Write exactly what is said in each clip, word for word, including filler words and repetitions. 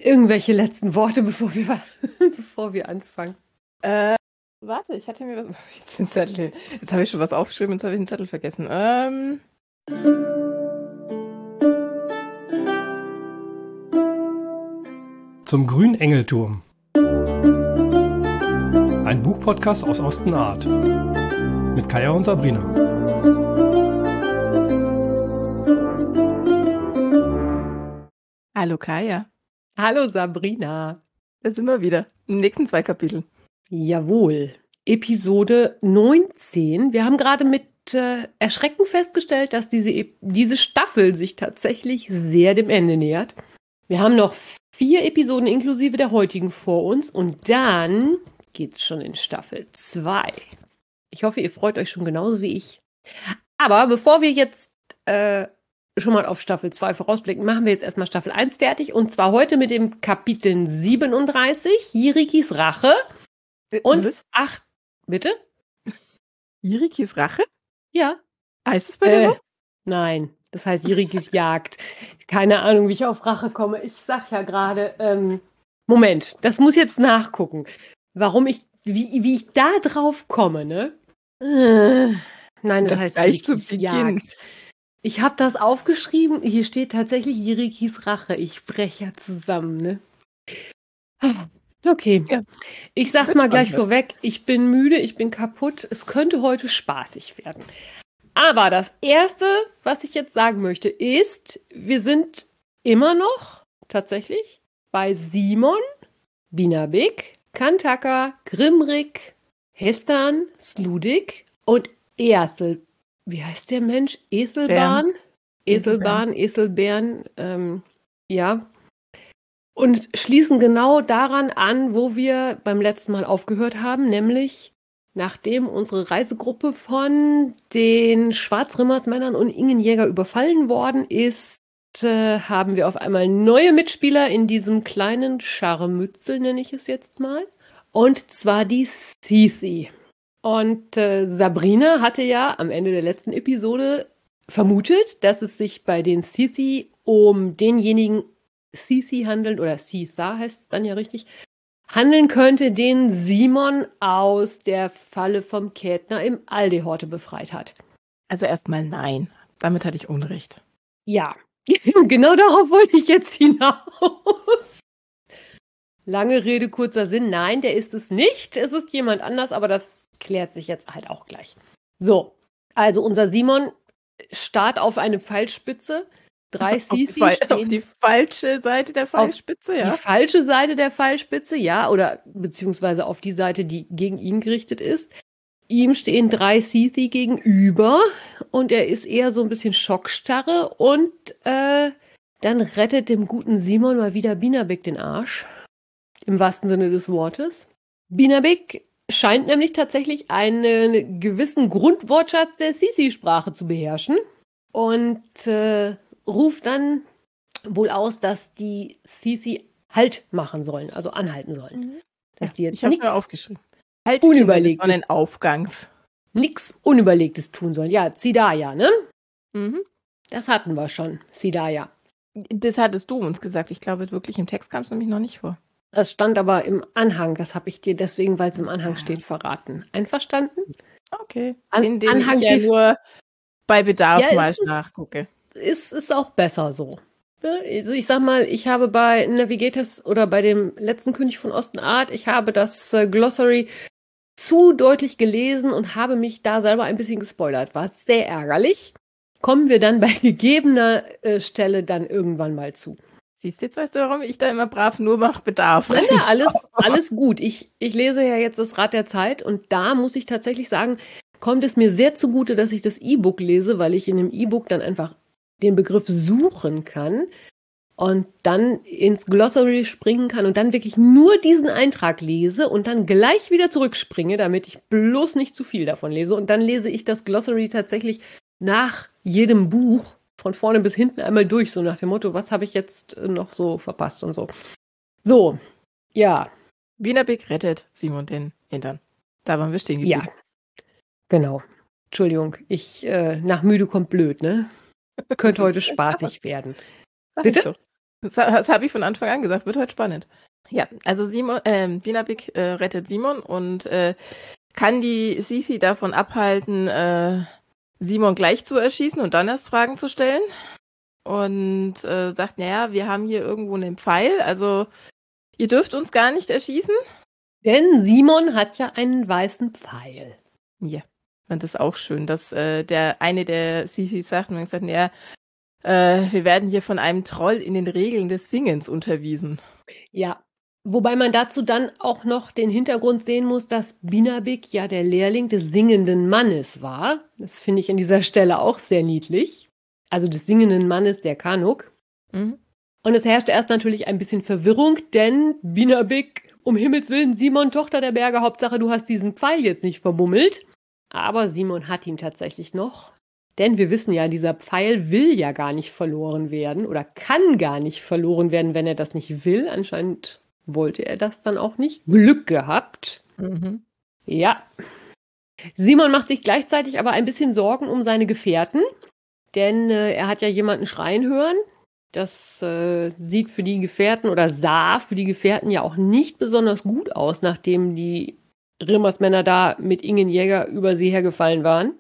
Irgendwelche letzten Worte, bevor wir, bevor wir anfangen. Äh, warte, ich hatte mir was. Jetzt den Zettel. Jetzt habe ich schon was aufgeschrieben, jetzt habe ich den Zettel vergessen. Ähm. Zum grünen Engelturm. Ein Buchpodcast aus Ostenart. Mit Kaya und Sabrina. Hallo Kaya. Hallo Sabrina. Da sind wir wieder. In den nächsten zwei Kapiteln. Jawohl. Episode neunzehn. Wir haben gerade mit äh, Erschrecken festgestellt, dass diese, E- diese Staffel sich tatsächlich sehr dem Ende nähert. Wir haben noch vier Episoden inklusive der heutigen vor uns und dann geht's schon in Staffel zwei. Ich hoffe, ihr freut euch schon genauso wie ich. Aber bevor wir jetzt äh, schon mal auf Staffel zwei vorausblicken, machen wir jetzt erstmal Staffel eins fertig. Und zwar heute mit dem Kapitel siebenunddreißig, Jirikis Rache. Und was? acht. Bitte? Jirikis Rache? Ja. Heißt es bei dir Äh, so? nein, das heißt Jirikis Jagd. Keine Ahnung, wie ich auf Rache komme. Ich sag ja gerade, ähm, Moment, das muss jetzt nachgucken. Warum ich, wie, wie ich da drauf komme, ne? Äh, nein, das, Das heißt gleich zu Jirikis Beginn. Jagd. Ich habe das aufgeschrieben. Hier steht tatsächlich Jirikis Rache. Ich breche ja zusammen, ne? Okay. Ja. Ich sag's Wird mal gleich spannend. vorweg. Ich bin müde, ich bin kaputt. Es könnte heute spaßig werden. Aber das Erste, was ich jetzt sagen möchte, ist, wir sind immer noch tatsächlich bei Simon, Binabik, Kantaka, Grimrik, Hestan, Sludik und Ethel. Wie heißt der Mensch? Ethelbahn? Ethelbahn, Ethelbären, ähm, ja. Und schließen genau daran an, wo wir beim letzten Mal aufgehört haben, nämlich nachdem unsere Reisegruppe von den Schwarzrimmersmännern und Ingenjäger überfallen worden ist, äh, haben wir auf einmal neue Mitspieler in diesem kleinen Scharmützel, nenne ich es jetzt mal. Und zwar die Cici. Und äh, Sabrina hatte ja am Ende der letzten Episode vermutet, dass es sich bei den Cici um denjenigen Cici handelt, oder Citha heißt es dann ja richtig, handeln könnte, den Simon aus der Falle vom Kätner im Aldehorte befreit hat. Also erstmal nein. Damit hatte ich Unrecht. Ja, genau darauf wollte ich jetzt hinaus. Lange Rede, kurzer Sinn. Nein, der ist es nicht. Es ist jemand anders, aber das klärt sich jetzt halt auch gleich. So, also unser Simon starrt auf eine Pfeilspitze. Drei Auf die, Cici Fall- stehen auf die falsche Seite der Pfeilspitze, die ja? falsche Seite der Pfeilspitze, ja, oder beziehungsweise auf die Seite, die gegen ihn gerichtet ist. Ihm stehen drei Cici gegenüber und er ist eher so ein bisschen Schockstarre und äh, dann rettet dem guten Simon mal wieder Binabik den Arsch. Im wahrsten Sinne des Wortes. Binabik scheint nämlich tatsächlich einen gewissen Grundwortschatz der Cici-Sprache zu beherrschen und äh, ruft dann wohl aus, dass die Cici Halt machen sollen, also anhalten sollen. Dass die jetzt Ich habe mir nichts aufgeschrieben. Halt, Kinder des Unüberlegtes. Sonnenaufgangs. nix Unüberlegtes tun sollen. Ja, Zidaya, ne? Mhm. Das hatten wir schon, Zidaya. Das hattest du uns gesagt. Ich glaube, wirklich im Text kam es nämlich noch nicht vor. Das stand aber im Anhang, das habe ich dir deswegen, weil es im Anhang steht, verraten. Einverstanden? Okay. An- In dem Anhang ich ja die- nur bei Bedarf Ja, mal es ist- nachgucke. Ist, ist auch besser so. Ne? Also ich sag mal, ich habe bei Navigators oder bei dem letzten König von Ostenart, ich habe das äh, Glossary zu deutlich gelesen und habe mich da selber ein bisschen gespoilert. War sehr ärgerlich. Kommen wir dann bei gegebener äh, Stelle dann irgendwann mal zu. Siehst du, jetzt weißt du, warum ich da immer brav nur nach Bedarf Nein, nein, reinschaue. alles, alles gut. Ich, ich lese ja jetzt das Rad der Zeit und da muss ich tatsächlich sagen, kommt es mir sehr zugute, dass ich das E-Book lese, weil ich in dem E-Book dann einfach den Begriff suchen kann und dann ins Glossary springen kann und dann wirklich nur diesen Eintrag lese und dann gleich wieder zurückspringe, damit ich bloß nicht zu viel davon lese. Und dann lese ich das Glossary tatsächlich nach jedem Buch von vorne bis hinten einmal durch, so nach dem Motto, was habe ich jetzt äh, noch so verpasst und so. So, ja, Binabik rettet Simon den Hintern. Da waren wir stehen ja, geblieben. genau. Entschuldigung, ich, äh, nach müde kommt blöd, ne? Könnte Das heute ist spaßig werden. Sag Bitte? ich doch. Das, das habe ich von Anfang an gesagt, wird heute spannend. Ja, also Simon, ähm, Binabik äh, rettet Simon und äh, kann die Sisi davon abhalten, äh, Simon gleich zu erschießen und dann erst Fragen zu stellen. Und äh, sagt, naja, wir haben hier irgendwo einen Pfeil, also ihr dürft uns gar nicht erschießen. Denn Simon hat ja einen weißen Pfeil. Ja, fand das auch schön, dass äh, der eine der Sisi sagt, und man gesagt, naja, äh, wir werden hier von einem Troll in den Regeln des Singens unterwiesen. Ja, wobei man dazu dann auch noch den Hintergrund sehen muss, dass Binabik ja der Lehrling des singenden Mannes war. Das finde ich an dieser Stelle auch sehr niedlich. Also des singenden Mannes, der Kanuk. Mhm. Und es herrschte erst natürlich ein bisschen Verwirrung, denn Binabik, um Himmels Willen, Simon, Tochter der Berge, Hauptsache du hast diesen Pfeil jetzt nicht verbummelt. Aber Simon hat ihn tatsächlich noch. Denn wir wissen ja, dieser Pfeil will ja gar nicht verloren werden oder kann gar nicht verloren werden, wenn er das nicht will. Anscheinend wollte er das dann auch nicht. Glück gehabt. Mhm. Ja. Simon macht sich gleichzeitig aber ein bisschen Sorgen um seine Gefährten, denn äh, er hat ja jemanden schreien hören. Das äh, sieht für die Gefährten oder sah für die Gefährten ja auch nicht besonders gut aus, nachdem die Rimmersmänner da mit Ingen Jäger über sie hergefallen waren.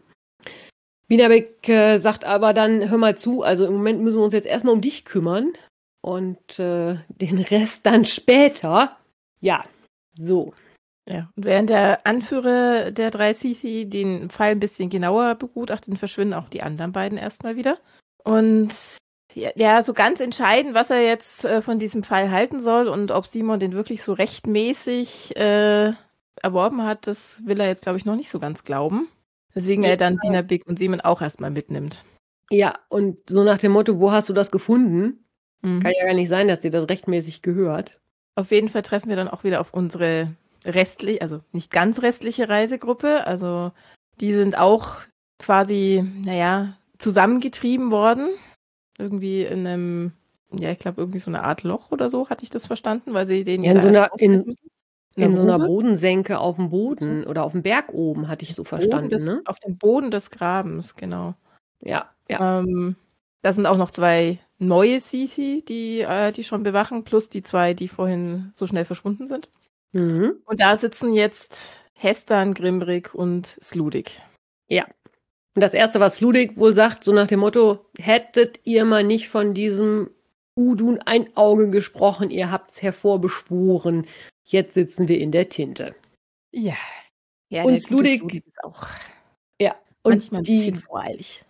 Binabik äh, sagt aber dann, hör mal zu, also im Moment müssen wir uns jetzt erstmal um dich kümmern und äh, den Rest dann später. Ja, so. Ja, und während der Anführer der drei Sisi den Pfeil ein bisschen genauer begutachtet, verschwinden auch die anderen beiden erstmal wieder. Und ja, ja, so ganz entscheidend, was er jetzt äh, von diesem Pfeil halten soll und ob Simon den wirklich so rechtmäßig äh, erworben hat, das will er jetzt, glaube ich, noch nicht so ganz glauben. Deswegen er dann Binabik und Simon auch erstmal mitnimmt. Ja, und so nach dem Motto, wo hast du das gefunden? Mhm. Kann ja gar nicht sein, dass dir das rechtmäßig gehört. Auf jeden Fall treffen wir dann auch wieder auf unsere restliche, also nicht ganz restliche Reisegruppe. Also die sind auch quasi, naja, zusammengetrieben worden. Irgendwie in einem, ja, ich glaube, irgendwie so eine Art Loch oder so, hatte ich das verstanden, weil sie den Ja, in so einer, in, in, in so einer Grube? Bodensenke auf dem Boden oder auf dem Berg oben, hatte ich so verstanden, Boden des, ne? auf dem Boden des Grabens, genau. Ja, ja. Ähm, da sind auch noch zwei neue Sisi, die, äh, die schon bewachen, plus die zwei, die vorhin so schnell verschwunden sind. Mhm. Und da sitzen jetzt Hestan, Grimbrig und Sludig. Ja. Und das Erste, was Sludig wohl sagt, so nach dem Motto, hättet ihr mal nicht von diesem Udun ein Auge gesprochen, ihr habt's hervorbeschworen, jetzt sitzen wir in der Tinte. Ja. Ja, Und der gute Sludig- Sludig ist auch Ja. Und manchmal ein die, bisschen voreilig.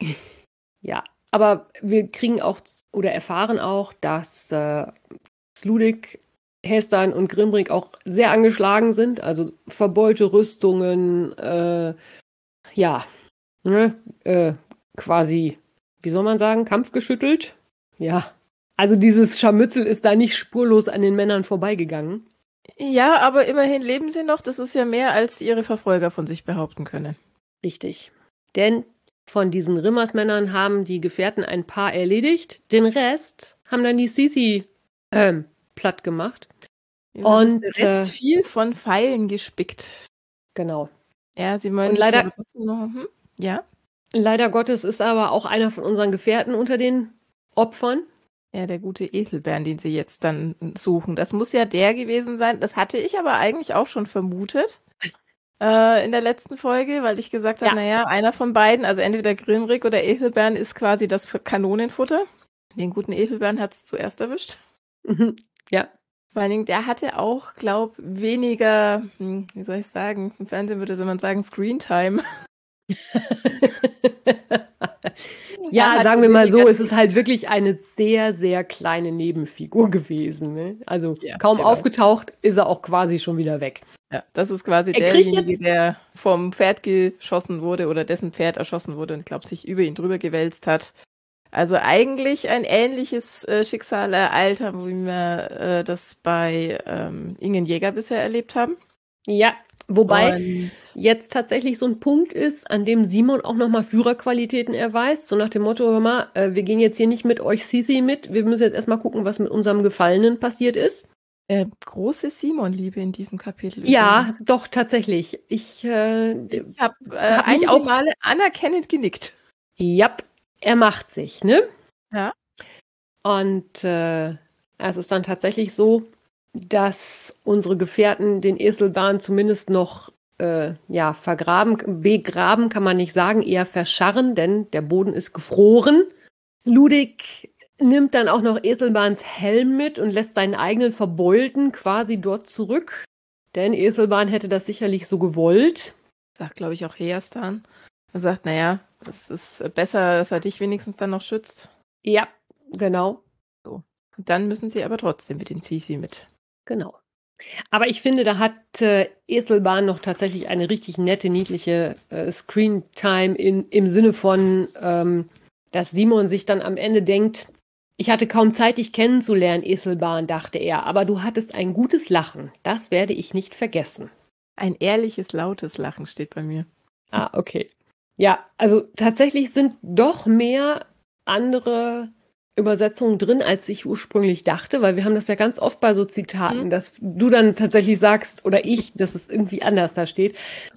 ja, aber wir kriegen auch oder erfahren auch, dass äh, Sludig, Hestan und Grimbrig auch sehr angeschlagen sind, also verbeulte Rüstungen, äh, ja, ne, äh, quasi, wie soll man sagen, kampfgeschüttelt. Ja, also dieses Scharmützel ist da nicht spurlos an den Männern vorbeigegangen. Ja, aber immerhin leben sie noch. Das ist ja mehr, als ihre Verfolger von sich behaupten können. Richtig. Denn von diesen Rimmersmännern haben die Gefährten ein paar erledigt. Den Rest haben dann die Sisi ähm, platt gemacht. Ja, Und, das ist der Rest äh, viel von Pfeilen gespickt. Genau. Ja, sie wollen Und sich leider- aber trotzdem noch, hm? Ja. Leider Gottes ist aber auch einer von unseren Gefährten unter den Opfern. Ja, der gute Eselbären, den sie jetzt dann suchen. Das muss ja der gewesen sein. Das hatte ich aber eigentlich auch schon vermutet äh, in der letzten Folge, weil ich gesagt habe, Ja. naja, einer von beiden, also entweder Grimrig oder Eselbären, ist quasi das für Kanonenfutter. Den guten Eselbären hat es zuerst erwischt. Mhm. Ja. Vor allen Dingen, der hatte auch, glaub, weniger, hm, wie soll ich sagen, im Fernsehen würde man sagen, Screentime. Ja, Er hatte sagen wir mal so, weniger- es ist halt wirklich eine sehr, sehr kleine Nebenfigur gewesen. Ne? Also Ja, kaum genau. aufgetaucht, ist er auch quasi schon wieder weg. Ja, das ist quasi Er kriegt derjenige, jetzt- der vom Pferd geschossen wurde oder dessen Pferd erschossen wurde und ich glaube, sich über ihn drüber gewälzt hat. Also eigentlich ein ähnliches äh, Schicksal ereilt haben, wie wir äh, das bei ähm, Ingen Jäger bisher erlebt haben. Ja, wobei Und jetzt tatsächlich so ein Punkt ist, an dem Simon auch nochmal Führerqualitäten erweist. So nach dem Motto, hör mal, äh, wir gehen jetzt hier nicht mit euch Sisi mit. Wir müssen jetzt erstmal gucken, was mit unserem Gefallenen passiert ist. äh, große Simon-Liebe in diesem Kapitel. Ja, übrigens. doch, tatsächlich. Ich, äh, Ich habe äh, Hab mich einige auch- Male anerkennend genickt. ja, er macht sich, ne? Ja. Und äh, es ist dann tatsächlich so, dass unsere Gefährten den Eselbahn zumindest noch äh, ja, vergraben, begraben kann man nicht sagen, eher verscharren, denn der Boden ist gefroren. Ludig nimmt dann auch noch Eselbahns Helm mit und lässt seinen eigenen Verbeulten quasi dort zurück. Denn Eselbahn hätte das sicherlich so gewollt. Sagt, glaube ich, auch Heerstan. Er sagt, naja, es ist besser, dass er dich wenigstens dann noch schützt. Ja, genau. So. Und dann müssen sie aber trotzdem mit den Sisi mit. Genau. Aber ich finde, da hat äh, Eselbahn noch tatsächlich eine richtig nette, niedliche äh, Screentime in, im Sinne von, ähm, dass Simon sich dann am Ende denkt, ich hatte kaum Zeit, dich kennenzulernen, Eselbahn, dachte er, aber du hattest ein gutes Lachen. Das werde ich nicht vergessen. Ein ehrliches, lautes Lachen steht bei mir. Ah, okay. Ja, also tatsächlich sind doch mehr andere Übersetzungen drin, als ich ursprünglich dachte, weil wir haben das ja ganz oft bei so Zitaten, Mhm. dass du dann tatsächlich sagst, oder ich, dass es irgendwie anders da steht.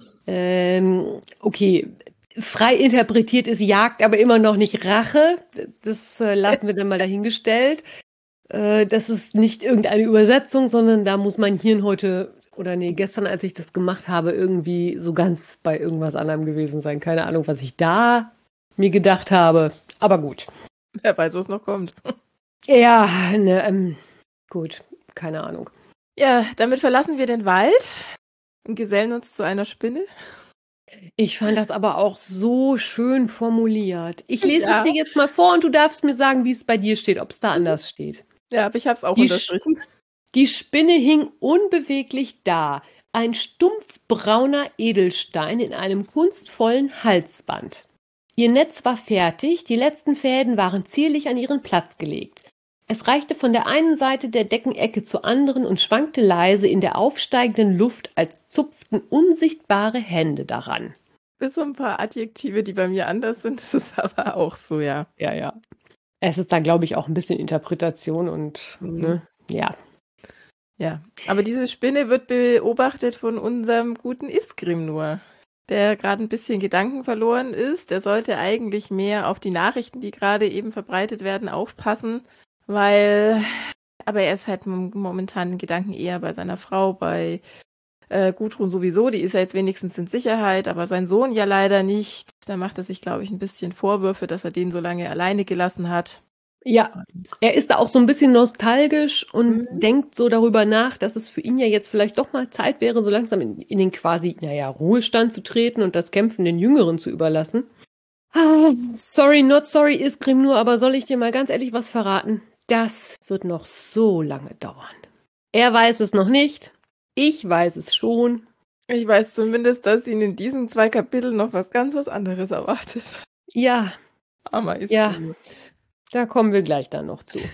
Ähm, okay, frei interpretiert ist Jagd, aber immer noch nicht Rache. Das äh, lassen wir dann mal dahingestellt. Äh, das ist nicht irgendeine Übersetzung, sondern da muss mein Hirn heute, oder nee, gestern, als ich das gemacht habe, irgendwie so ganz bei irgendwas anderem gewesen sein. Keine Ahnung, was ich da mir gedacht habe. Aber gut. Wer weiß, was noch kommt. Ja, ne, ähm, gut, keine Ahnung. Ja, damit verlassen wir den Wald und gesellen uns zu einer Spinne. Ich fand das aber auch so schön formuliert. Ich lese Ja. es dir jetzt mal vor und du darfst mir sagen, wie es bei dir steht, ob es da anders steht. Ja, aber ich habe es auch Die unterstrichen. Die Spinne hing unbeweglich da, ein stumpfbrauner Edelstein in einem kunstvollen Halsband. Ihr Netz war fertig, die letzten Fäden waren zierlich an ihren Platz gelegt. Es reichte von der einen Seite der Deckenecke zur anderen und schwankte leise in der aufsteigenden Luft, als zupften unsichtbare Hände daran. Bis so ein paar Adjektive, die bei mir anders sind, das ist aber auch so, ja. Ja, ja. Es ist da, glaube ich, auch ein bisschen Interpretation und, Mhm. ne, ja. Ja, aber diese Spinne wird beobachtet von unserem guten Isgrim der gerade ein bisschen Gedanken verloren ist. Der sollte eigentlich mehr auf die Nachrichten, die gerade eben verbreitet werden, aufpassen, weil, aber er ist halt momentan in Gedanken eher bei seiner Frau, bei äh, Gudrun sowieso, die ist ja jetzt wenigstens in Sicherheit, aber sein Sohn ja leider nicht. Da macht er sich, glaube ich, ein bisschen Vorwürfe, dass er den so lange alleine gelassen hat. Ja, er ist da auch so ein bisschen nostalgisch und Mhm. denkt so darüber nach, dass es für ihn ja jetzt vielleicht doch mal Zeit wäre, so langsam in, in den quasi, naja, Ruhestand zu treten und das Kämpfen den Jüngeren zu überlassen. Ah, sorry, not sorry, Isgrim nur, aber soll ich dir mal ganz ehrlich was verraten? Das wird noch so lange dauern. Er weiß es noch nicht, ich weiß es schon. Ich weiß zumindest, dass ihn in diesen zwei Kapiteln noch was ganz was anderes erwartet. Ja, Armer ist ja, da kommen wir gleich dann noch zu.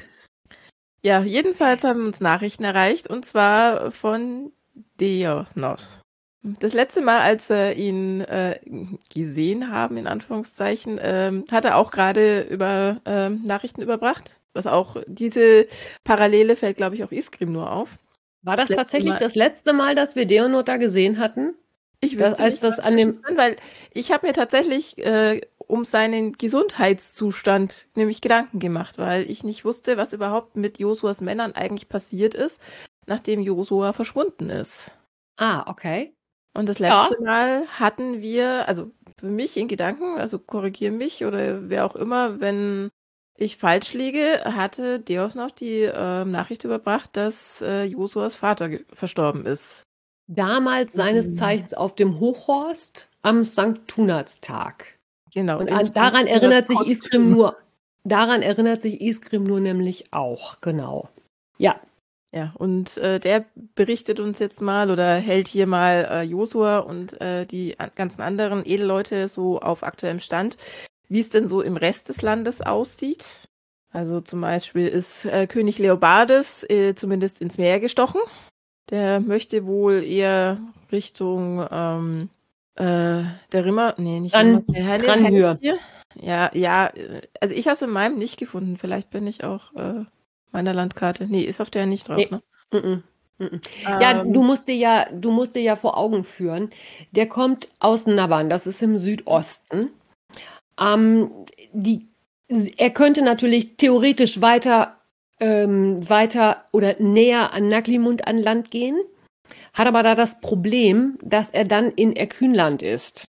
Ja, jedenfalls haben uns Nachrichten erreicht und zwar von Deothnos. Das letzte Mal, als wir ihn äh, gesehen haben, in Anführungszeichen, ähm, hat er auch gerade über ähm, Nachrichten überbracht. Was auch, diese Parallele fällt, glaube ich, auch Isgrim nur auf. War das, Das letzte tatsächlich Mal- das letzte Mal, dass wir Deonor da gesehen hatten? Ich Das- wüsste als nicht, das was an dem- zwischendrin, weil ich habe mir tatsächlich äh, um seinen Gesundheitszustand nämlich Gedanken gemacht, weil ich nicht wusste, was überhaupt mit Josuas Männern eigentlich passiert ist, nachdem Josua verschwunden ist. Ah, okay. Und das Ja. letzte Mal hatten wir, also für mich in Gedanken, also korrigiere mich oder wer auch immer, wenn ich falsch liege, hatte Deoch noch die äh, Nachricht überbracht, dass äh, Josuas Vater ge- verstorben ist. Damals seines Mhm. Zeichens auf dem Hochhorst am Sankt Tunatstag. Genau. Und im an, daran Sankt erinnert sich Kostüm. Isgrim nur. Daran erinnert sich Isgrim nur nämlich auch, genau. Ja, Ja, und äh, der berichtet uns jetzt mal oder hält hier mal äh, Josua und äh, die an, ganzen anderen Edelleute so auf aktuellem Stand, wie es denn so im Rest des Landes aussieht. Also zum Beispiel ist äh, König Leobardes äh, zumindest ins Meer gestochen. Der möchte wohl eher Richtung ähm, äh, der Rimmer, nee, nicht Dran- Rimmer, der Henne- Dranhöhe. Hennestier. Ja, ja, äh, also ich habe es in meinem nicht gefunden. Vielleicht bin ich auch äh, meiner Landkarte. Nee, ist auf der nicht drauf, Nee. ne? Mm-mm, mm-mm. Ja, Ähm, du musst dir ja, du musst dir ja vor Augen führen, der kommt aus Naban, das ist im Südosten. Ähm, die er könnte natürlich theoretisch weiter, ähm, weiter oder näher an Naglimund an Land gehen, hat aber da das Problem, dass er dann in Erkünland ist.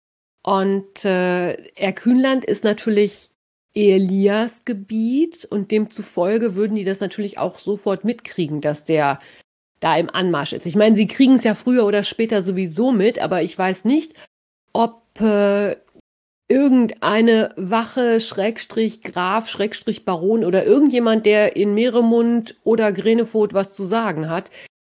Und äh, Erkünland ist natürlich Elias Gebiet und demzufolge würden die das natürlich auch sofort mitkriegen, dass der da im Anmarsch ist. Ich meine, sie kriegen es ja früher oder später sowieso mit, aber ich weiß nicht, ob äh, irgendeine Wache, Schrägstrich Graf, Schrägstrich Baron oder irgendjemand, der in Meeremund oder Grenefurt was zu sagen hat,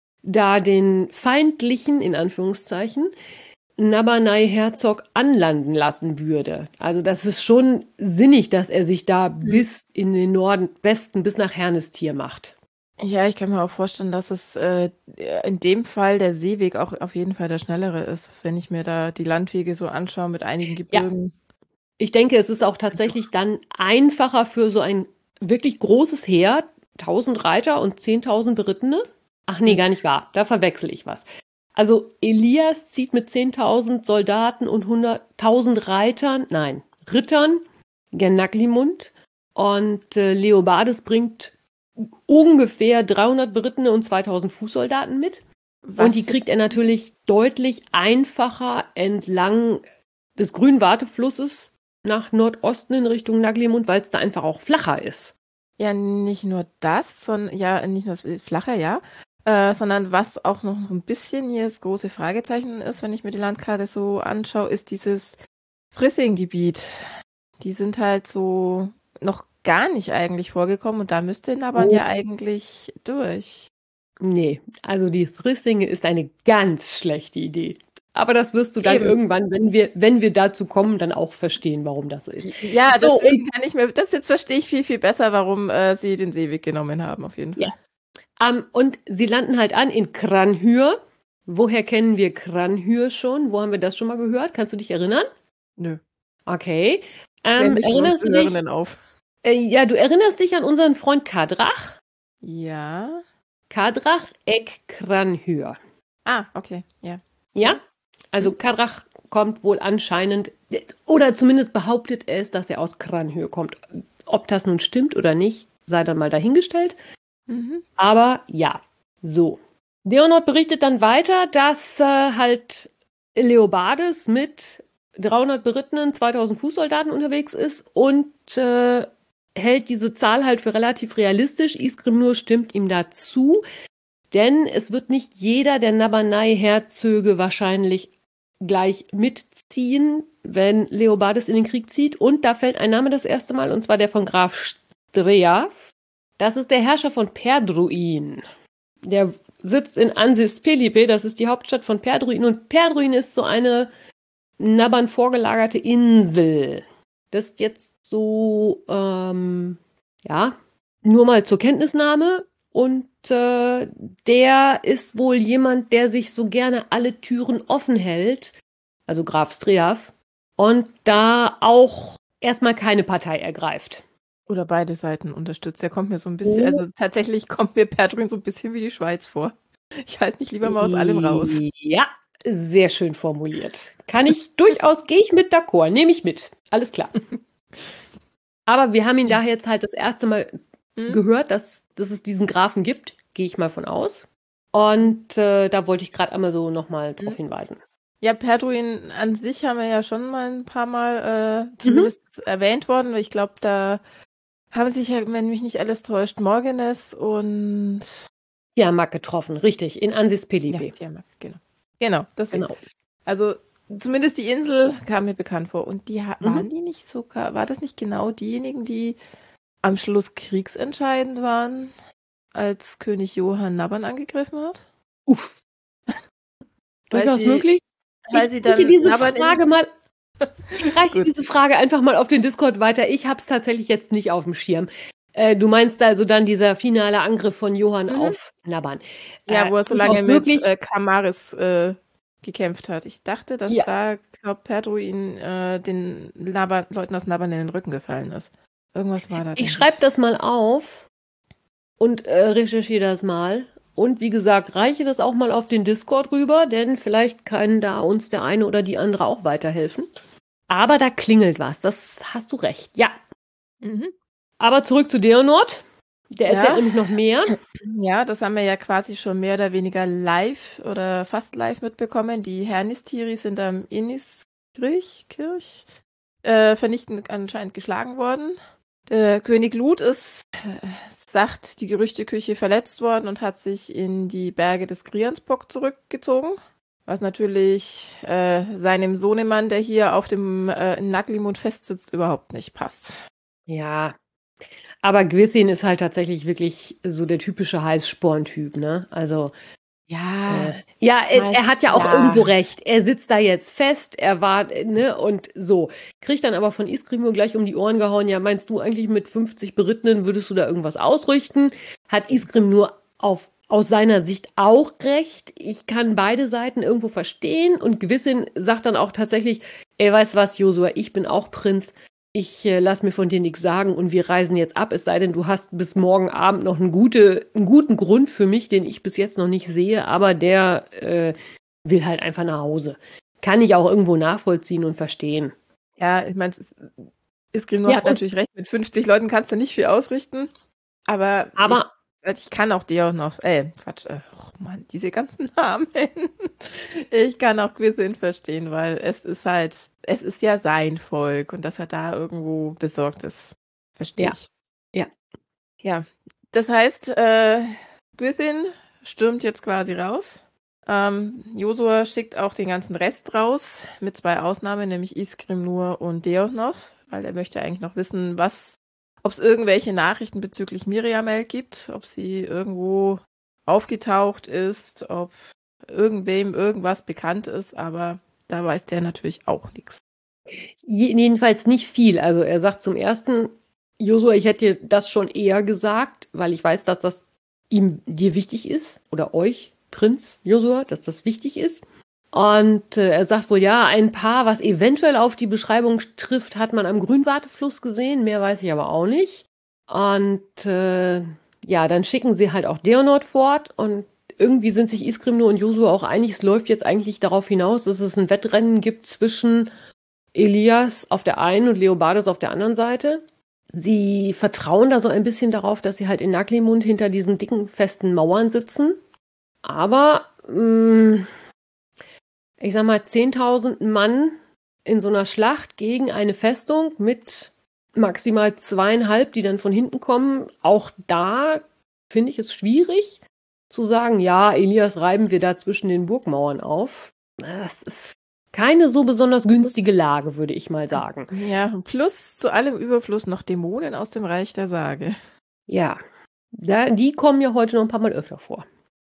da den feindlichen, in Anführungszeichen, Nabernai-Herzog anlanden lassen würde. Also das ist schon sinnig, dass er sich da mhm. bis in den Norden, Westen, bis nach Hernestier macht. Ja, ich kann mir auch vorstellen, dass es äh, in dem Fall der Seeweg auch auf jeden Fall der schnellere ist, wenn ich mir da die Landwege so anschaue mit einigen Gebirgen. Ja. Ich denke, es ist auch tatsächlich dann einfacher für so ein wirklich großes Heer, tausend Reiter und zehntausend Berittene. Ach nee, gar nicht wahr, da verwechsel ich was. Also Elias zieht mit zehntausend Soldaten und hunderttausend Reitern, nein, Rittern, gen Naglimund und äh, Leobardes bringt ungefähr dreihundert Berittene und zweitausend Fußsoldaten mit. Was? Und die kriegt er natürlich deutlich einfacher entlang des grünen Warteflusses nach Nordosten in Richtung Naglimund, weil es da einfach auch flacher ist. Ja, nicht nur das, sondern ja, nicht nur das flacher, ja, äh, sondern was auch noch ein bisschen hier das große Fragezeichen ist, wenn ich mir die Landkarte so anschaue, ist dieses Thrissing-Gebiet. Die sind halt so noch gar nicht eigentlich vorgekommen und da müsste Naban oh. ja eigentlich durch. Nee, also die Thrissinge ist eine ganz schlechte Idee. Aber das wirst du dann Eben. irgendwann, wenn wir, wenn wir dazu kommen, dann auch verstehen, warum das so ist. Ja, so, deswegen kann ich mir, das jetzt verstehe ich viel, viel besser, warum äh, sie den Seeweg genommen haben, auf jeden Fall. Ja. Um, und sie landen halt an in Cranhyr. Woher kennen wir Cranhyr schon? Wo haben wir das schon mal gehört? Kannst du dich erinnern? Nö. Okay. Ähm, erinnerst du dich? Auf. Äh, ja, du erinnerst dich an unseren Freund Kadrach? Ja. Kadrach Eck Cranhyr. Ah, okay, ja. Ja? Also Kadrach kommt wohl anscheinend, oder zumindest behauptet es, dass er aus Cranhyr kommt. Ob das nun stimmt oder nicht, sei dann mal dahingestellt. Mhm. Aber ja, so. Leonard berichtet dann weiter, dass äh, halt Leobardes mit dreihundert Berittenen, zweitausend Fußsoldaten unterwegs ist und äh, hält diese Zahl halt für relativ realistisch. Isgrimnur stimmt ihm dazu, denn es wird nicht jeder der Nabernai-Herzöge wahrscheinlich gleich mitziehen, wenn Leobardes in den Krieg zieht. Und da fällt ein Name das erste Mal, und zwar der von Graf Streaf. Das ist der Herrscher von Perdruin. Der sitzt in Ansis Pelipe, das ist die Hauptstadt von Perdruin. Und Perdruin ist so eine Naban vorgelagerte Insel. Das ist jetzt so, ähm, ja, nur mal zur Kenntnisnahme. Und äh, der ist wohl jemand, der sich so gerne alle Türen offen hält, also Graf Streaf, und da auch erstmal keine Partei ergreift. Oder beide Seiten unterstützt. Der kommt mir so ein bisschen, also tatsächlich kommt mir Perdruin so ein bisschen wie die Schweiz vor. Ich halte mich lieber mal aus allem raus. Ja, sehr schön formuliert. Kann ich durchaus, gehe ich mit d'accord, nehme ich mit. Alles klar. Aber wir haben ihn da jetzt halt das erste Mal mhm. gehört, dass, dass es diesen Grafen gibt, gehe ich mal von aus. Und äh, da wollte ich gerade einmal so nochmal drauf mhm. hinweisen. Ja, Perdruin an sich haben wir ja schon mal ein paar Mal äh, zumindest mhm. erwähnt worden. Ich glaube, da haben sich ja, wenn mich nicht alles täuscht, Morgenes und Tiamat getroffen, richtig, in Ansis Pelipe. Ja, Tiamat, genau. Genau, deswegen. Genau. Also zumindest die Insel kam mir bekannt vor. Und die mhm. waren die nicht sogar, war das nicht genau diejenigen, die am Schluss kriegsentscheidend waren, als König Johann Naban angegriffen hat? Uff. Durchaus sie, möglich. Weil ich sie dann diese Frage mal, ich reiche diese Frage einfach mal auf den Discord weiter. Ich habe es tatsächlich jetzt nicht auf dem Schirm. Äh, du meinst also dann dieser finale Angriff von Johann mhm. auf Naban. Ja, äh, wo er so lange mit äh, Kamaris äh, gekämpft hat. Ich dachte, dass ja. da, glaub, Perdruin äh, den Naban, Leuten aus Naban in den Rücken gefallen ist. Irgendwas war da. Ich schreibe das mal auf und äh, recherchiere das mal. Und wie gesagt, reiche das auch mal auf den Discord rüber, denn vielleicht kann da uns der eine oder die andere auch weiterhelfen. Aber da klingelt was, das hast du recht. Ja, Mhm. Aber zurück zu Deonort. Der erzählt Ja. nämlich noch mehr. Ja, das haben wir ja quasi schon mehr oder weniger live oder fast live mitbekommen. Die Hernistiri sind am Inniskirch Kirch, äh, vernichtend anscheinend geschlagen worden. Der König Lut ist, äh, sagt die Gerüchteküche, verletzt worden und hat sich in die Berge des Griansbok zurückgezogen. Was natürlich äh, seinem Sohnemann, der hier auf dem äh, in Naglimund festsitzt, überhaupt nicht passt. Ja. Aber Gwithin ist halt tatsächlich wirklich so der typische Heißsporn-Typ, ne? Also, Ja, äh, ja, er, mein, er hat ja auch ja. irgendwo recht. Er sitzt da jetzt fest, er war, ne, und so. Kriegt dann aber von Isgrimur gleich um die Ohren gehauen, ja, meinst du eigentlich mit fünfzig Berittenen würdest du da irgendwas ausrichten? Hat Isgrim nur auf, aus seiner Sicht auch recht. Ich kann beide Seiten irgendwo verstehen und Gwithin sagt dann auch tatsächlich, ey, weißt was, Josua, ich bin auch Prinz. Ich äh, lass mir von dir nichts sagen und wir reisen jetzt ab, es sei denn, du hast bis morgen Abend noch einen, gute, einen guten Grund für mich, den ich bis jetzt noch nicht sehe, aber der äh, will halt einfach nach Hause. Kann ich auch irgendwo nachvollziehen und verstehen. Ja, ich meine, Isgrimur Ja, hat und- natürlich recht, mit fünfzig Leuten kannst du nicht viel ausrichten, aber, Aber ich, ich kann auch dir auch noch, äh, Quatsch, äh, oh Mann, diese ganzen Namen. Ich kann auch Gwithin verstehen, weil es ist halt, es ist ja sein Volk und dass er da irgendwo besorgt ist, verstehe Ja. ich. Ja. Ja, das heißt, äh, Gwithin stürmt jetzt quasi raus. Ähm, Josua schickt auch den ganzen Rest raus, mit zwei Ausnahmen, nämlich Isgrimnur und Deonoth, weil er möchte eigentlich noch wissen, was, ob es irgendwelche Nachrichten bezüglich Miriamel gibt, ob sie irgendwo aufgetaucht ist, ob irgendwem irgendwas bekannt ist, aber da weiß der natürlich auch nichts. jedenfalls nicht viel. Also er sagt zum ersten, Josua, ich hätte dir das schon eher gesagt, weil ich weiß, dass das ihm dir wichtig ist oder euch, Prinz Josua, dass das wichtig ist. Und äh, er sagt wohl, ja, ein Paar, was eventuell auf die Beschreibung trifft, hat man am Grünwartefluss gesehen. Mehr weiß ich aber auch nicht. Und äh, ja, dann schicken sie halt auch Deonort fort. Und irgendwie sind sich Isgrimnur und Josua auch einig, es läuft jetzt eigentlich darauf hinaus, dass es ein Wettrennen gibt zwischen Elias auf der einen und Leobardes auf der anderen Seite. Sie vertrauen da so ein bisschen darauf, dass sie halt in Naglimund hinter diesen dicken, festen Mauern sitzen. Aber, mh, ich sag mal, zehntausend Mann in so einer Schlacht gegen eine Festung mit maximal zweieinhalb, die dann von hinten kommen. Auch da finde ich es schwierig zu sagen, ja, Elias reiben wir da zwischen den Burgmauern auf. Das ist keine so besonders günstige Lage, würde ich mal sagen. Ja, plus zu allem Überfluss noch Dämonen aus dem Reich der Sage. Ja, da, die kommen ja heute noch ein paar Mal öfter vor.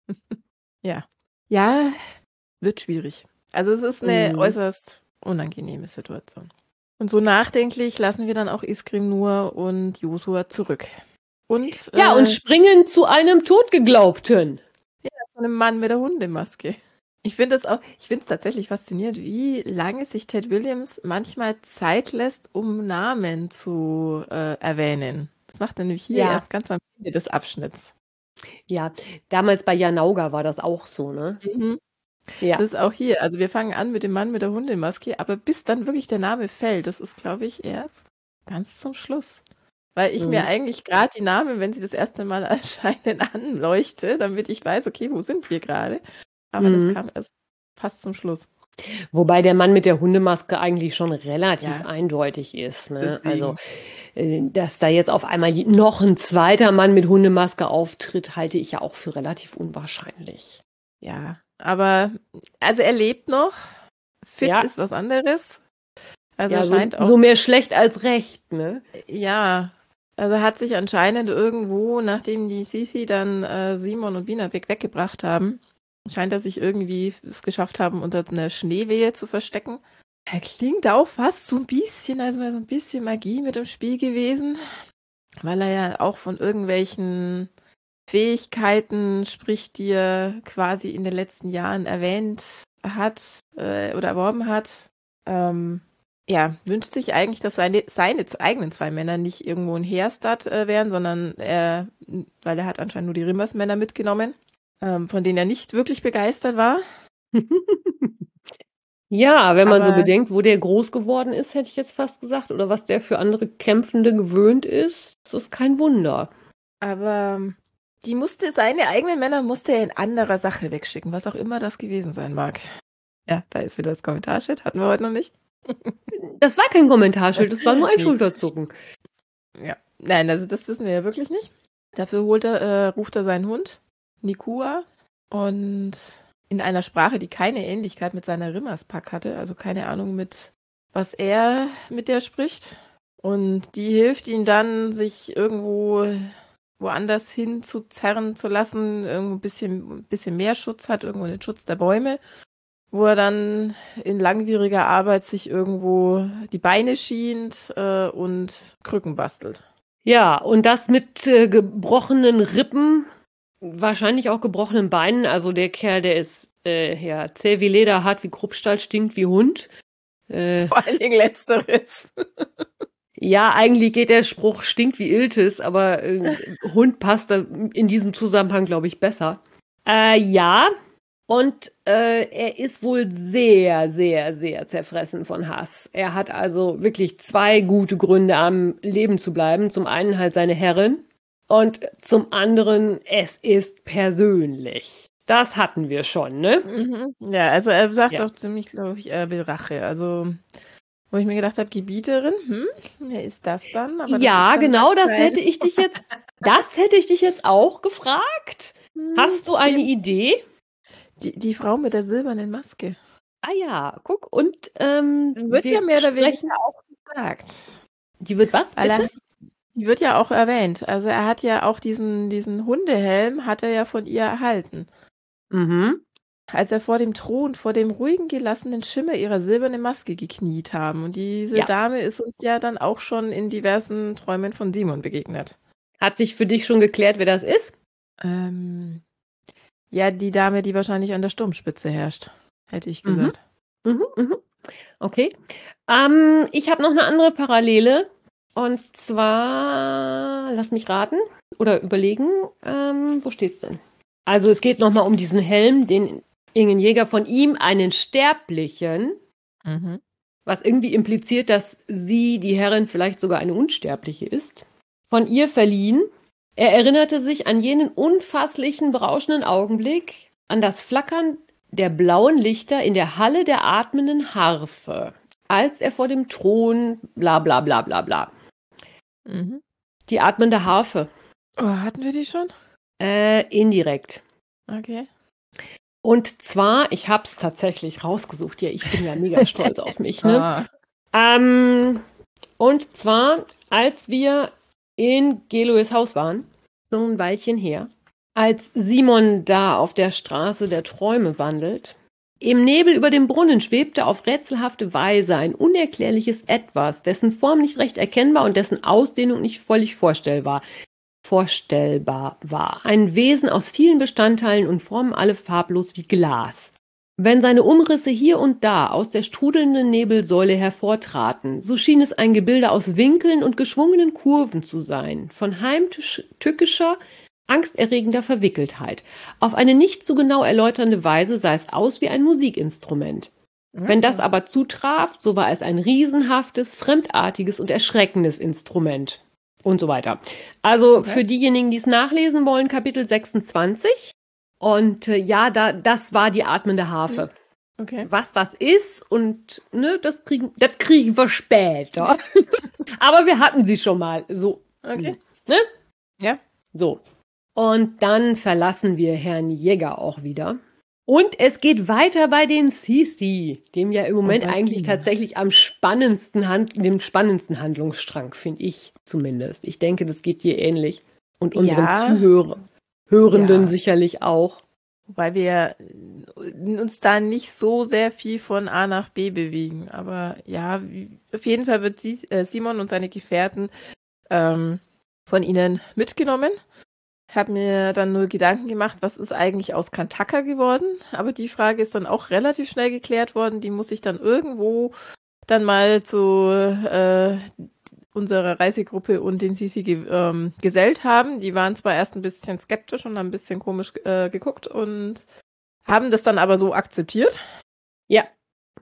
Ja. Ja, wird schwierig. Also es ist eine Mhm. äußerst unangenehme Situation. Und so nachdenklich lassen wir dann auch Isgrimnur und Josua zurück. Und Ja, äh, und springen zu einem Totgeglaubten. so einem Mann mit der Hundemaske. Ich finde es auch, ich finde es tatsächlich faszinierend, wie lange sich Ted Williams manchmal Zeit lässt, um Namen zu äh, erwähnen. Das macht er nämlich hier Ja. erst ganz am Ende des Abschnitts. Ja, damals bei Janauga war das auch so, ne? Mhm. Ja. Das ist auch hier. Also wir fangen an mit dem Mann mit der Hundemaske, aber bis dann wirklich der Name fällt, das ist, glaube ich, erst ganz zum Schluss. Weil ich Mhm. mir eigentlich gerade die Namen, wenn sie das erste Mal erscheinen, anleuchte, damit ich weiß, okay, wo sind wir gerade? Aber Mhm. das kam erst fast zum Schluss. Wobei der Mann mit der Hundemaske eigentlich schon relativ Ja. eindeutig ist, ne? Deswegen. Also, äh, dass da jetzt auf einmal je- noch ein zweiter Mann mit Hundemaske auftritt, halte ich ja auch für relativ unwahrscheinlich. Ja, aber also er lebt noch. Fit Ja. ist was anderes. Also Ja, er so, scheint auch. so mehr schlecht als recht, ne? Ja, also hat sich anscheinend irgendwo, nachdem die Sisi dann äh, Simon und Binabek weggebracht haben, scheint er sich irgendwie es geschafft haben, unter einer Schneewehe zu verstecken. Er klingt auch fast so ein bisschen, also wäre so ein bisschen Magie mit im Spiel gewesen, weil er ja auch von irgendwelchen Fähigkeiten spricht, die er quasi in den letzten Jahren erwähnt hat äh, oder erworben hat. Ähm, ja, wünscht sich eigentlich, dass seine, seine eigenen zwei Männer nicht irgendwo in Heerstadt äh, wären, sondern er, weil er hat anscheinend nur die Rimmersmänner mitgenommen, ähm, von denen er nicht wirklich begeistert war. Ja, wenn man so Aber, bedenkt, wo der groß geworden ist, hätte ich jetzt fast gesagt, oder was der für andere Kämpfende gewöhnt ist, ist das kein Wunder. aber die musste, seine eigenen Männer musste er in anderer Sache wegschicken, was auch immer das gewesen sein mag. Ja, da ist wieder das Kommentarschild, hatten wir heute noch nicht. Das war kein Kommentarschild, das war nur ein Nee. Schulterzucken. Ja, nein, also das wissen wir ja wirklich nicht. Dafür holt er, äh, ruft er seinen Hund, Nikua, und in einer Sprache, die keine Ähnlichkeit mit seiner Rimmerspack hatte, also keine Ahnung, mit was er mit der spricht. Und die hilft ihm dann, sich irgendwo woanders hin zu zerren zu lassen, irgendwo ein bisschen, bisschen mehr Schutz hat, irgendwo den Schutz der Bäume, wo er dann in langwieriger Arbeit sich irgendwo die Beine schient äh, und Krücken bastelt. Ja, und das mit äh, gebrochenen Rippen, wahrscheinlich auch gebrochenen Beinen. Also der Kerl, der ist äh, ja zäh wie Leder, hart wie Kruppstahl, stinkt wie Hund. Äh, Vor allen Dingen Letzteres. ja, eigentlich geht der Spruch stinkt wie Iltis, aber äh, Hund passt da in diesem Zusammenhang, glaube ich, besser. Äh, ja, und äh, er ist wohl sehr, sehr, sehr zerfressen von Hass. Er hat also wirklich zwei gute Gründe, am Leben zu bleiben. Zum einen halt seine Herrin und zum anderen, es ist persönlich. Das hatten wir schon, ne? Mhm. Ja, also er sagt Ja. auch ziemlich, glaube ich, er will Rache. Also, wo ich mir gedacht habe, Gebieterin, hm, wer ist das dann? Aber das Ja, ist dann genau, das wahrscheinlich- hätte ich dich jetzt, das hätte ich dich jetzt auch gefragt. Hm, Hast du eine stimmt. Idee? Die, die Frau mit der silbernen Maske. Ah ja, guck, und ähm, Wird wir ja mehr oder sprechen- weniger auch gesagt. Die wird was, Weil bitte? er, die wird ja auch erwähnt. Also er hat ja auch diesen, diesen Hundehelm, hat er ja von ihr erhalten. Mhm. Als er vor dem Thron, vor dem ruhigen, gelassenen Schimmer ihrer silbernen Maske gekniet haben. Und diese Ja. Dame ist uns ja dann auch schon in diversen Träumen von Simon begegnet. Hat sich für dich schon geklärt, wer das ist? Ähm, ja, die Dame, die wahrscheinlich an der Sturmspitze herrscht, hätte ich Mhm. gesagt. Mhm, mhm. Okay. Ähm, ich habe noch eine andere Parallele. Und zwar, lass mich raten oder überlegen, ähm, wo steht's denn? Also es geht nochmal um diesen Helm, den Ingen Jäger von ihm, einen Sterblichen, Mhm. was irgendwie impliziert, dass sie, die Herrin, vielleicht sogar eine Unsterbliche ist, von ihr verliehen. Er erinnerte sich an jenen unfasslichen, berauschenden Augenblick, an das Flackern der blauen Lichter in der Halle der atmenden Harfe, als er vor dem Thron, bla bla bla bla bla. Mhm. Die atmende Harfe, Oh, hatten wir die schon? äh, indirekt. Okay. Und zwar, ich habe es tatsächlich rausgesucht, ja, ich bin ja mega stolz auf mich, ne? Ah. Ähm, und zwar, als wir in Geloes Haus waren, schon ein Weilchen her, als Simon da auf der Straße der Träume wandelt, im Nebel über dem Brunnen schwebte auf rätselhafte Weise ein unerklärliches Etwas, dessen Form nicht recht erkennbar und dessen Ausdehnung nicht völlig vorstellbar, vorstellbar war. Ein Wesen aus vielen Bestandteilen und Formen, alle farblos wie Glas. Wenn seine Umrisse hier und da aus der strudelnden Nebelsäule hervortraten, so schien es ein Gebilde aus Winkeln und geschwungenen Kurven zu sein, von heimtückischer, angsterregender Verwickeltheit. Auf eine nicht so genau erläuternde Weise sah es aus wie ein Musikinstrument. Wenn das aber zutraf, so war es ein riesenhaftes, fremdartiges und erschreckendes Instrument. Und so weiter. Also Okay. für diejenigen, die es nachlesen wollen, Kapitel sechsundzwanzig. Und äh, ja, da, das war die atmende Harfe. Okay. Was das ist und ne, das kriegen, das kriegen wir später. Aber wir hatten sie schon mal. So. Okay. Ne? Ja. So. Und dann verlassen wir Herrn Jäger auch wieder. Und es geht weiter bei den Sisi, dem ja im Moment bei eigentlich ihnen. tatsächlich am spannendsten, Hand, dem spannendsten Handlungsstrang, finde ich zumindest. Ich denke, das geht dir ähnlich. Und unseren Ja. Zuhörer, Hörenden Ja. sicherlich auch. Wobei wir äh, uns da nicht so sehr viel von A nach B bewegen. Aber ja, wie- auf jeden Fall wird Sie, äh, Simon und seine Gefährten ähm, von ihnen mitgenommen. Ich habe mir dann nur Gedanken gemacht, was ist eigentlich aus Kantaka geworden? Aber die Frage ist dann auch relativ schnell geklärt worden. Die muss ich dann irgendwo dann mal zu äh, unserer Reisegruppe und den Sisi ge ähm, gesellt haben. Die waren zwar erst ein bisschen skeptisch und haben ein bisschen komisch äh, geguckt und haben das dann aber so akzeptiert. Ja.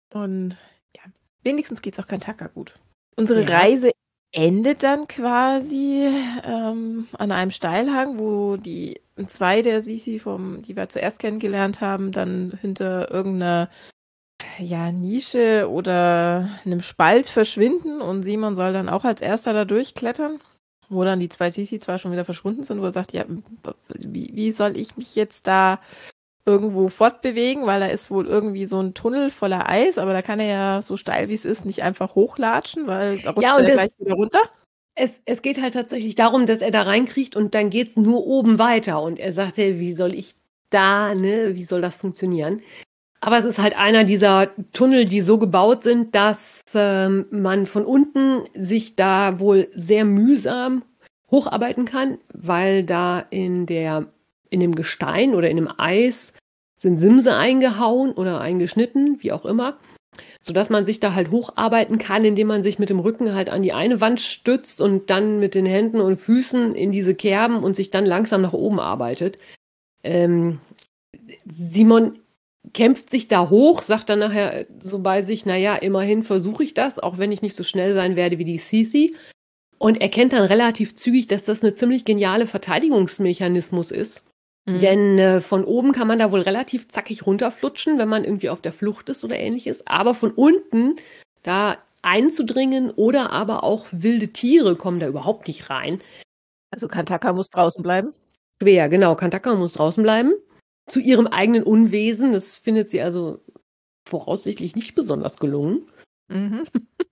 Und ja, wenigstens geht's auch Kantaka gut. Unsere Ja. Reise endet dann quasi ähm, an einem Steilhang, wo die zwei der Sisi, vom, die wir zuerst kennengelernt haben, dann hinter irgendeiner ja, Nische oder einem Spalt verschwinden und Simon soll dann auch als erster da durchklettern, wo dann die zwei Sisi zwar schon wieder verschwunden sind, wo er sagt, ja, wie, wie soll ich mich jetzt da irgendwo fortbewegen, weil da ist wohl irgendwie so ein Tunnel voller Eis, aber da kann er ja so steil wie es ist nicht einfach hochlatschen, weil da rutscht Ja, er und das, gleich wieder runter. es, es geht halt tatsächlich darum, dass er da reinkriegt und dann geht's nur oben weiter. Und er sagt, hey, wie soll ich da, ne, wie soll das funktionieren? Aber es ist halt einer dieser Tunnel, die so gebaut sind, dass ähm, man von unten sich da wohl sehr mühsam hocharbeiten kann, weil da in der, in dem Gestein oder in dem Eis sind Simse eingehauen oder eingeschnitten, wie auch immer, sodass man sich da halt hocharbeiten kann, indem man sich mit dem Rücken halt an die eine Wand stützt und dann mit den Händen und Füßen in diese Kerben und sich dann langsam nach oben arbeitet. Ähm, Simon kämpft sich da hoch, sagt dann nachher so bei sich, naja, immerhin versuche ich das, auch wenn ich nicht so schnell sein werde wie die Sisi. Und erkennt dann relativ zügig, dass das eine ziemlich geniale Verteidigungsmechanismus ist. Mhm. Denn äh, von oben kann man da wohl relativ zackig runterflutschen, wenn man irgendwie auf der Flucht ist oder ähnliches. Aber von unten da einzudringen oder aber auch wilde Tiere kommen da überhaupt nicht rein. Also Kantaka muss draußen bleiben. Schwer, genau. Kantaka muss draußen bleiben. Zu ihrem eigenen Unwesen. Das findet sie also voraussichtlich nicht besonders gelungen. Mhm.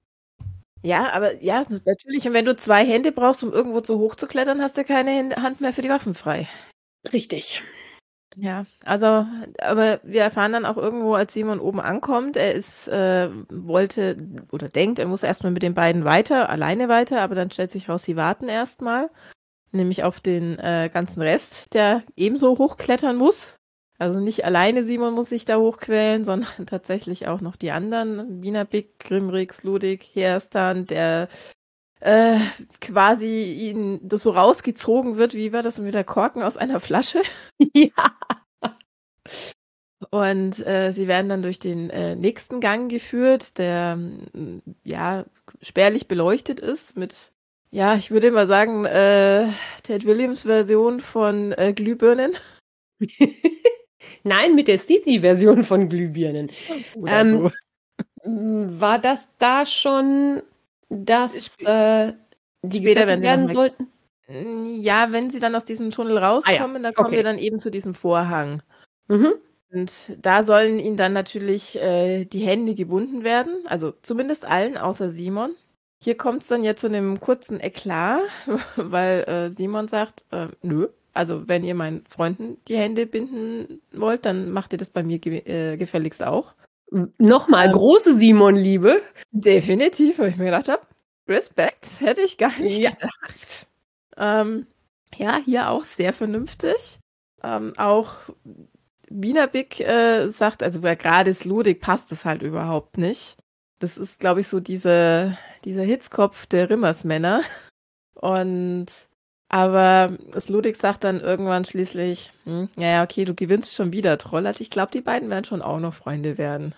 Ja, aber ja, natürlich. Und wenn du zwei Hände brauchst, um irgendwo zu hoch zu klettern, hast du keine Hand mehr für die Waffen frei. Richtig. Ja, also, aber wir erfahren dann auch irgendwo, als Simon oben ankommt, er ist, äh, wollte oder denkt, er muss erstmal mit den beiden weiter, alleine weiter, aber dann stellt sich raus, sie warten erstmal, nämlich auf den äh, ganzen Rest, der ebenso hochklettern muss. Also nicht alleine Simon muss sich da hochquälen, sondern tatsächlich auch noch die anderen, Binabik, Grimrix, Ludik, Heerstan, der äh, quasi ihn das so rausgezogen wird, wie war das mit der Korken aus einer Flasche? Ja. Und äh, sie werden dann durch den äh, nächsten Gang geführt, der m, ja spärlich beleuchtet ist mit, ja, ich würde mal sagen, äh, Ted Williams Version von äh, Glühbirnen. Nein, mit der Sisi-Version von Glühbirnen. Oder Ähm, so. War das da schon, dass Sp- äh, die Später, gefesselt wenn sie werden noch mal, sollten? ja, wenn sie dann aus diesem Tunnel rauskommen, dann kommen okay. wir dann eben zu diesem Vorhang. Mhm. Und da sollen ihnen dann natürlich äh, die Hände gebunden werden, also zumindest allen, außer Simon. Hier kommt es dann ja zu einem kurzen Eklat, weil äh, Simon sagt, äh, nö, also wenn ihr meinen Freunden die Hände binden wollt, dann macht ihr das bei mir ge äh, gefälligst auch. Nochmal, Ähm, große Simon-Liebe. Definitiv, weil ich mir gedacht habe, Respekt, das hätte ich gar nicht Ja. gedacht. Ähm, ja, hier auch sehr vernünftig. Ähm, auch Binabik äh, sagt, also bei gerade Sludig passt das halt überhaupt nicht. Das ist, glaube ich, so diese, dieser Hitzkopf der Rimmersmänner. Und aber Sludig sagt dann irgendwann schließlich, hm, ja, ja, okay, du gewinnst schon wieder, Troll. Also ich glaube, die beiden werden schon auch noch Freunde werden.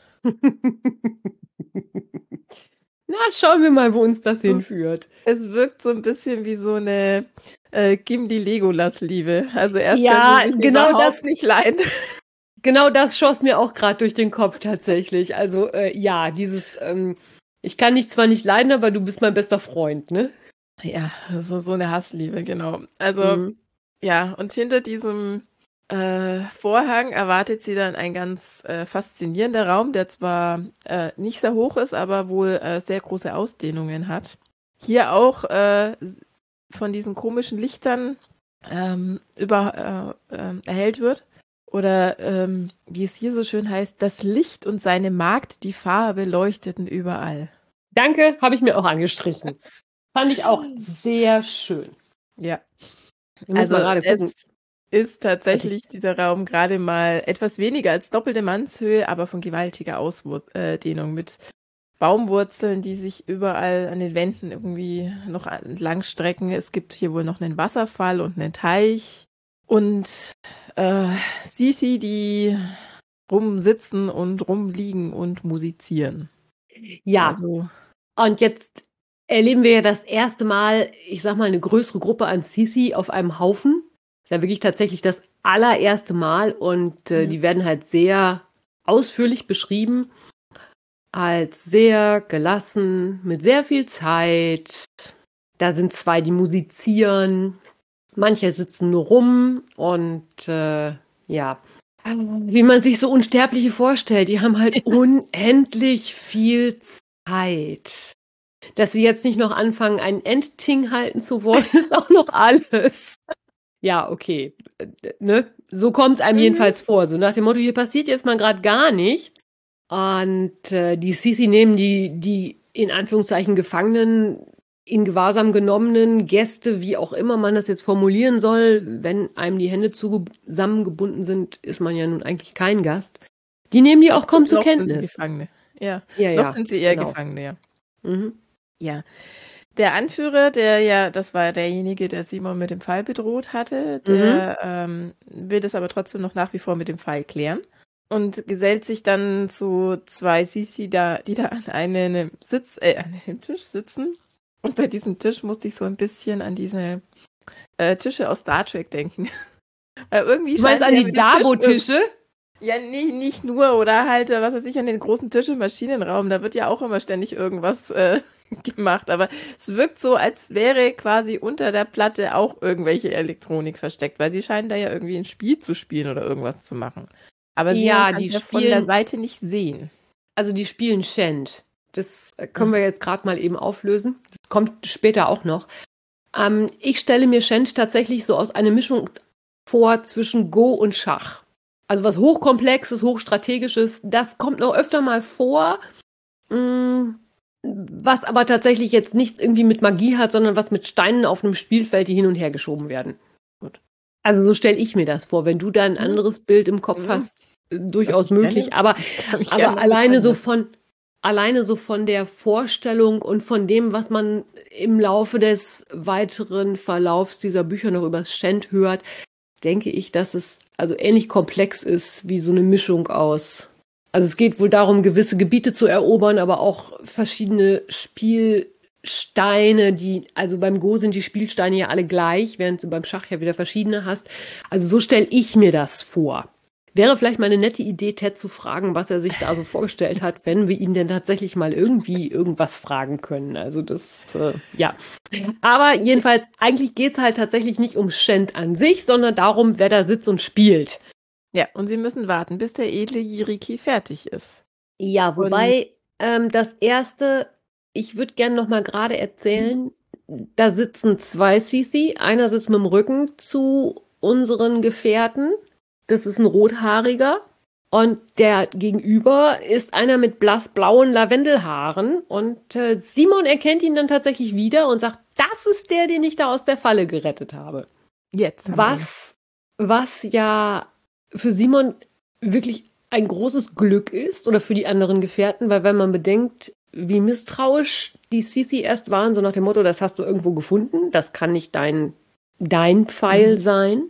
Na, schauen wir mal, wo uns das hinführt. Es wirkt so ein bisschen wie so eine äh, Gimli-Legolas-Liebe. Also erst Ja, können sie sich genau überhaupt das, nicht leiden. genau das schoss mir auch gerade durch den Kopf tatsächlich. Also äh, ja, dieses, ähm, ich kann dich zwar nicht leiden, aber du bist mein bester Freund, ne? Ja, so, so eine Hassliebe, genau. Also, Mhm. ja, und hinter diesem äh, Vorhang erwartet sie dann ein ganz äh, faszinierender Raum, der zwar äh, nicht sehr hoch ist, aber wohl äh, sehr große Ausdehnungen hat. Hier auch äh, von diesen komischen Lichtern ähm, über, äh, äh, erhellt wird. Oder ähm, wie es hier so schön heißt, das Licht und seine Magd die Farbe leuchteten überall. Danke, habe ich mir auch angestrichen. Fand ich auch sehr schön. Ja. Ich muss Also mal gerade es gucken. ist tatsächlich dieser Raum gerade mal etwas weniger als doppelte Mannshöhe, aber von gewaltiger Ausdehnung mit Baumwurzeln, die sich überall an den Wänden irgendwie noch entlang strecken. Es gibt hier wohl noch einen Wasserfall und einen Teich. Und äh, Sisi, die rumsitzen und rumliegen und musizieren. Ja, Also, und jetzt erleben wir ja das erste Mal, ich sag mal, eine größere Gruppe an Sisi auf einem Haufen. Ist ja wirklich tatsächlich das allererste Mal und äh, Mhm. die werden halt sehr ausführlich beschrieben, als sehr gelassen, mit sehr viel Zeit. Da sind zwei, die musizieren, manche sitzen nur rum und äh, ja, wie man sich so Unsterbliche vorstellt, die haben halt unendlich viel Zeit. Dass sie jetzt nicht noch anfangen, einen Endting halten zu wollen, ist auch noch alles. Ja, okay. Äh, Ne? So kommt es einem Mhm. jedenfalls vor. So nach dem Motto, hier passiert jetzt mal gerade gar nichts. Und äh, die Sisi nehmen die, die in Anführungszeichen Gefangenen, in Gewahrsam genommenen Gäste, wie auch immer man das jetzt formulieren soll, wenn einem die Hände zusammengebunden sind, ist man ja nun eigentlich kein Gast. Die nehmen die auch kaum zur noch sind sie Kenntnis. Gefangene. Ja, Ja, noch ja, sind sie eher genau. Gefangene, ja. Mhm. Ja. Der Anführer, der ja, das war derjenige, der Simon mit dem Pfeil bedroht hatte, Mhm. der ähm, will das aber trotzdem noch nach wie vor mit dem Pfeil klären und gesellt sich dann zu zwei Sisi, da, die da an einem Sitz, äh, an einem Tisch sitzen. Und bei diesem Tisch musste ich so ein bisschen an diese äh, Tische aus Star Trek denken. Weil irgendwie Du meinst scheint an er die mit dem Tisch irg- Dabo-Tische? ja, nicht, nicht nur, oder halt, äh, was weiß ich, an den großen Tisch im Maschinenraum, da wird ja auch immer ständig irgendwas äh, gemacht, aber es wirkt so, als wäre quasi unter der Platte auch irgendwelche Elektronik versteckt, weil sie scheinen da ja irgendwie ein Spiel zu spielen oder irgendwas zu machen. Aber Simon Ja, kann die es ja von der spielen, Seite nicht sehen. also die spielen Shand. Das äh, können wir jetzt gerade mal eben auflösen. Das kommt später auch noch. Ähm, ich stelle mir Shand tatsächlich so aus einer Mischung vor zwischen Go und Schach. Also was hochkomplexes, hochstrategisches, das kommt noch öfter mal vor, mh, was aber tatsächlich jetzt nichts irgendwie mit Magie hat, sondern was mit Steinen auf einem Spielfeld, die hin und her geschoben werden. Gut. Also so stelle ich mir das vor. Wenn du da ein Mhm. anderes Bild im Kopf Mhm. hast, äh, Darf durchaus mich möglich. gerne, Aber, kann mich gerne aber mal alleine überzeugen so lassen. von, alleine so von der Vorstellung und von dem, was man im Laufe des weiteren Verlaufs dieser Bücher noch über Shand hört, denke ich, dass es also ähnlich komplex ist wie so eine Mischung aus. Also es geht wohl darum, gewisse Gebiete zu erobern, aber auch verschiedene Spielsteine, die, also beim Go sind die Spielsteine ja alle gleich, während du beim Schach ja wieder verschiedene hast. Also so stelle ich mir das vor. Wäre vielleicht mal eine nette Idee, Ted zu fragen, was er sich da so vorgestellt hat, wenn wir ihn denn tatsächlich mal irgendwie irgendwas fragen können. Also das, äh, ja. Aber jedenfalls, eigentlich geht es halt tatsächlich nicht um Shand an sich, sondern darum, wer da sitzt und spielt. Ja, und sie müssen warten, bis der edle Jiriki fertig ist. Ja, Und wobei ähm, das erste, ich würde gerne noch mal gerade erzählen, da sitzen zwei Sisi, einer sitzt mit dem Rücken zu unseren Gefährten, das ist ein Rothaariger und der gegenüber ist einer mit blassblauen Lavendelhaaren und äh, Simon erkennt ihn dann tatsächlich wieder und sagt, das ist der, den ich da aus der Falle gerettet habe. jetzt haben wir ihn. Was, was ja für Simon wirklich ein großes Glück ist oder für die anderen Gefährten, weil wenn man bedenkt, wie misstrauisch die Sisi erst waren, so nach dem Motto, das hast du irgendwo gefunden, das kann nicht dein, dein Pfeil Mhm. sein.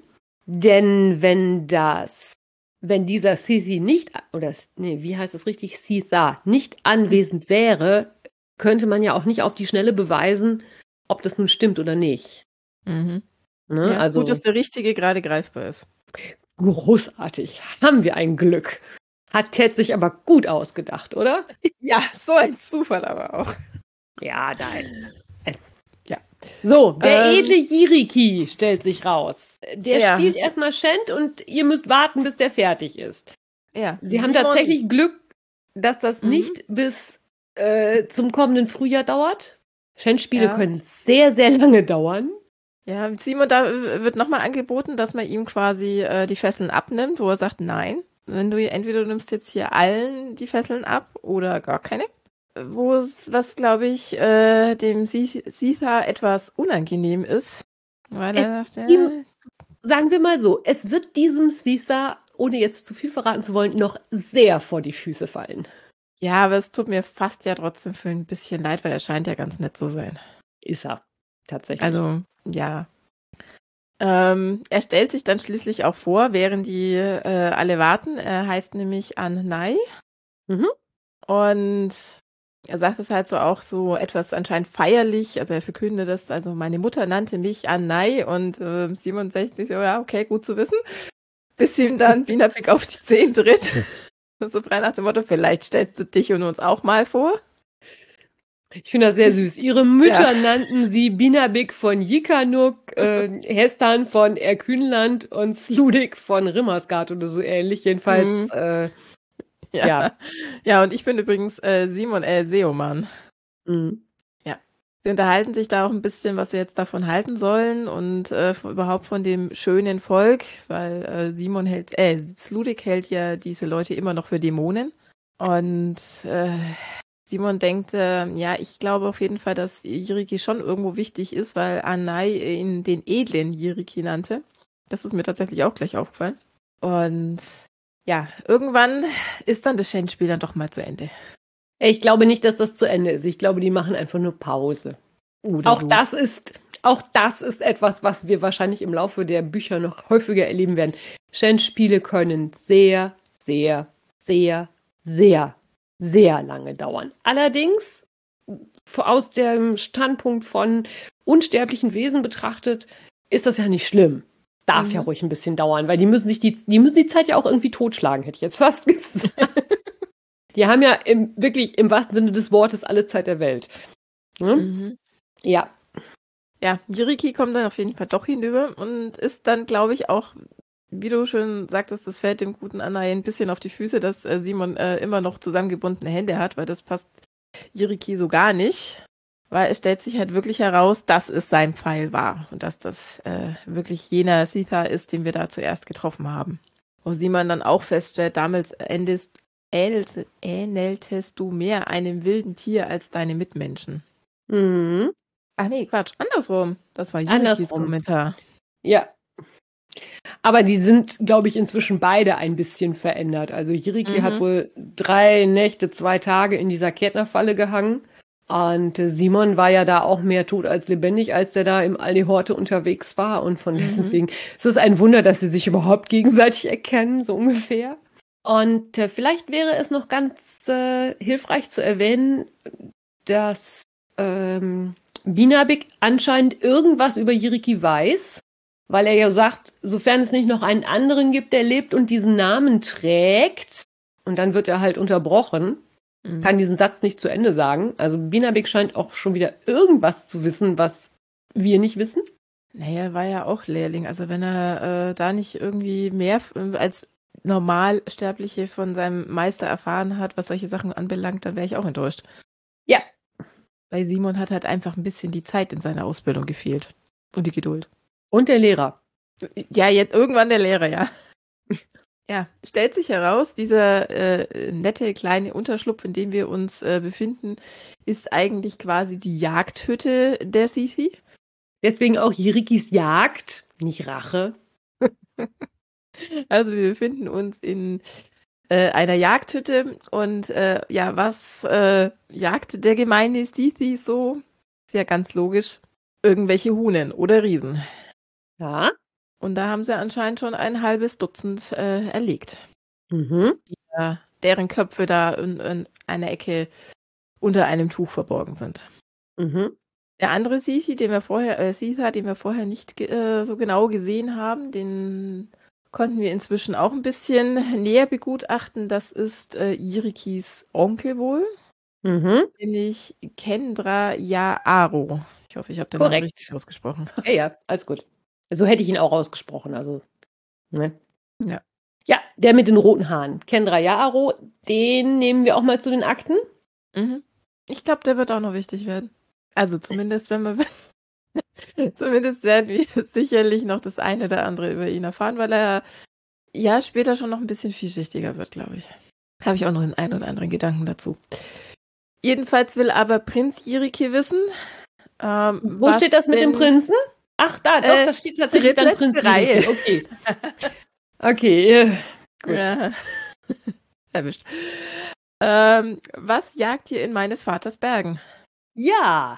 Denn wenn das, wenn dieser Sisi nicht, oder nee, wie heißt es richtig, Sitha, nicht anwesend wäre, könnte man ja auch nicht auf die Schnelle beweisen, ob das nun stimmt oder nicht. Mhm. Ne? Ja, Also gut, dass der Richtige gerade greifbar ist. großartig, haben wir ein Glück. Hat Ted sich aber gut ausgedacht, oder? Ja, so ein Zufall aber auch. Ja, nein. Ja. So, der Ähm, edle Jiriki stellt sich raus. Der ja, spielt Sie- erstmal Shand und ihr müsst warten, bis der fertig ist. ja. Sie haben Simon- tatsächlich Glück, dass das Mhm. nicht bis äh, zum kommenden Frühjahr dauert. Shand-Spiele Ja. können sehr, sehr lange dauern. Ja, Simon, da äh, wird nochmal angeboten, dass man ihm quasi äh, die Fesseln abnimmt, wo er sagt, nein. Wenn du entweder du nimmst jetzt hier allen die Fesseln ab oder gar keine. Wo es, was glaube ich, äh, dem Si- Sitha etwas unangenehm ist. Weil Es er sagt, ihm- ja, Sagen wir mal so, es wird diesem Caesar, ohne jetzt zu viel verraten zu wollen, noch sehr vor die Füße fallen. ja, aber es tut mir fast ja trotzdem für ein bisschen leid, weil er scheint ja ganz nett zu sein. Ist er. Tatsächlich. Also, ja. Ähm, er stellt sich dann schließlich auch vor, während die äh, alle warten. Er heißt nämlich An-Nai. Mhm. Und er sagt es halt so auch so etwas anscheinend feierlich. Also er verkündet das, also meine Mutter nannte mich An-Nai und äh, siebenundsechzig, so, ja, okay, gut zu wissen. Bis ihm dann Binabik auf die Zehen tritt. So frei nach dem Motto, vielleicht stellst du dich und uns auch mal vor. Ich finde das sehr Ist- süß. Ihre Mütter Ja. nannten sie Binabik von Yikanuk, äh, Hestan von Erkünland und Sludik von Rimmersgard oder so ähnlich. Jedenfalls, Mhm. äh, Ja. ja. Ja, und ich bin übrigens äh, Simon L. Seoman. Mhm. Sie unterhalten sich da auch ein bisschen, was sie jetzt davon halten sollen und äh, von- überhaupt von dem schönen Volk, weil äh, Simon hält, äh, Sludik hält ja diese Leute immer noch für Dämonen. Und äh, Simon denkt, äh, ja, ich glaube auf jeden Fall, dass Jiriki schon irgendwo wichtig ist, weil Anai ihn den edlen Jiriki nannte. Das ist mir tatsächlich auch gleich aufgefallen. Und ja, irgendwann ist dann das Shen-Spiel dann doch mal zu Ende. Ich glaube nicht, dass das zu Ende ist. Ich glaube, die machen einfach nur Pause. Oder Auch so. das ist, auch das ist etwas, was wir wahrscheinlich im Laufe der Bücher noch häufiger erleben werden. Shen-Spiele können sehr, sehr, sehr, sehr, sehr lange dauern. Allerdings, f- aus dem Standpunkt von unsterblichen Wesen betrachtet, ist das ja nicht schlimm. Darf ja Mhm. ruhig ein bisschen dauern, weil die müssen sich die, die müssen die Zeit ja auch irgendwie totschlagen, hätte ich jetzt fast gesagt. Die haben ja im, wirklich im wahrsten Sinne des Wortes alle Zeit der Welt. Ne? Mhm. Ja. Ja, Jiriki kommt dann auf jeden Fall doch hinüber und ist dann, glaube ich, auch, wie du schon sagtest, das fällt dem guten Anai ein bisschen auf die Füße, dass äh, Simon äh, immer noch zusammengebundene Hände hat, weil das passt Jiriki so gar nicht. Weil es stellt sich halt wirklich heraus, dass es sein Pfeil war und dass das äh, wirklich jener Sitha ist, den wir da zuerst getroffen haben. Wo Simon dann auch feststellt, damals endest, ähnelte- ähneltest du mehr einem wilden Tier als deine Mitmenschen. Mhm. Ach nee, Quatsch, andersrum. Das war Jirikis Andersrum. Kommentar. Ja. Aber die sind, glaube ich, inzwischen beide ein bisschen verändert. Also Jiriki Mhm. hat wohl drei Nächte, zwei Tage in dieser Kettnerfalle gehangen. Und äh, Simon war ja da auch mehr tot als lebendig, als der da im Aldi-Horte unterwegs war. Und von Mhm. dessen wegen ist es ein Wunder, dass sie sich überhaupt gegenseitig erkennen, so ungefähr. Und äh, vielleicht wäre es noch ganz äh, hilfreich zu erwähnen, dass ähm, Binabik anscheinend irgendwas über Jiriki weiß, weil er ja sagt, sofern es nicht noch einen anderen gibt, der lebt und diesen Namen trägt, und dann wird er halt unterbrochen, Mhm. kann diesen Satz nicht zu Ende sagen. Also Binabik scheint auch schon wieder irgendwas zu wissen, was wir nicht wissen. Naja, er war ja auch Lehrling. Also wenn er äh, da nicht irgendwie mehr f- als Normalsterbliche von seinem Meister erfahren hat, was solche Sachen anbelangt, dann wäre ich auch enttäuscht. Ja. Bei Simon hat halt einfach ein bisschen die Zeit in seiner Ausbildung gefehlt. Und die Geduld. Und der Lehrer. Ja, jetzt irgendwann der Lehrer, ja. Ja, stellt sich heraus, dieser äh, nette kleine Unterschlupf, in dem wir uns äh, befinden, ist eigentlich quasi die Jagdhütte der Sithi. Deswegen auch Jirikis Jagd, nicht Rache. Also wir befinden uns in äh, einer Jagdhütte und äh, ja, was äh, jagt der gemeine Sithi so? Ist ja ganz logisch. Irgendwelche Huhnen oder Riesen. Ja. Und da haben sie anscheinend schon ein halbes Dutzend äh, erlegt. Mhm. Ja, deren Köpfe da in, in einer Ecke unter einem Tuch verborgen sind. Mhm. Der andere Sithi, den wir vorher, äh, Sitha, den wir vorher nicht ge- äh, so genau gesehen haben, den konnten wir inzwischen auch ein bisschen näher begutachten. Das ist äh, Jirikis Onkel wohl, Mhm. nämlich Kendra Yaaro. Ich hoffe, ich habe den Namen Korrekt. richtig ausgesprochen. Ja, ja, alles gut. So hätte ich ihn auch ausgesprochen. Also, ne? Ja. Ja, der mit den roten Haaren. Kendra Yaaro, den nehmen wir auch mal zu den Akten. Mhm. Ich glaube, der wird auch noch wichtig werden. Also zumindest, wenn wir zumindest werden wir sicherlich noch das eine oder andere über ihn erfahren, weil er ja später schon noch ein bisschen vielschichtiger wird, glaube ich. Habe ich auch noch den einen oder anderen Gedanken dazu. Jedenfalls will aber Prinz Jiriki wissen. Ähm, Wo was steht das mit dem denn- Prinzen? Ach, da, doch, Äh, da steht tatsächlich dann drittletzte Prinz Jiriki. Reihe. Okay. Okay, äh, gut. Ja. Erwischt. Ähm, was jagt ihr in meines Vaters Bergen? Ja,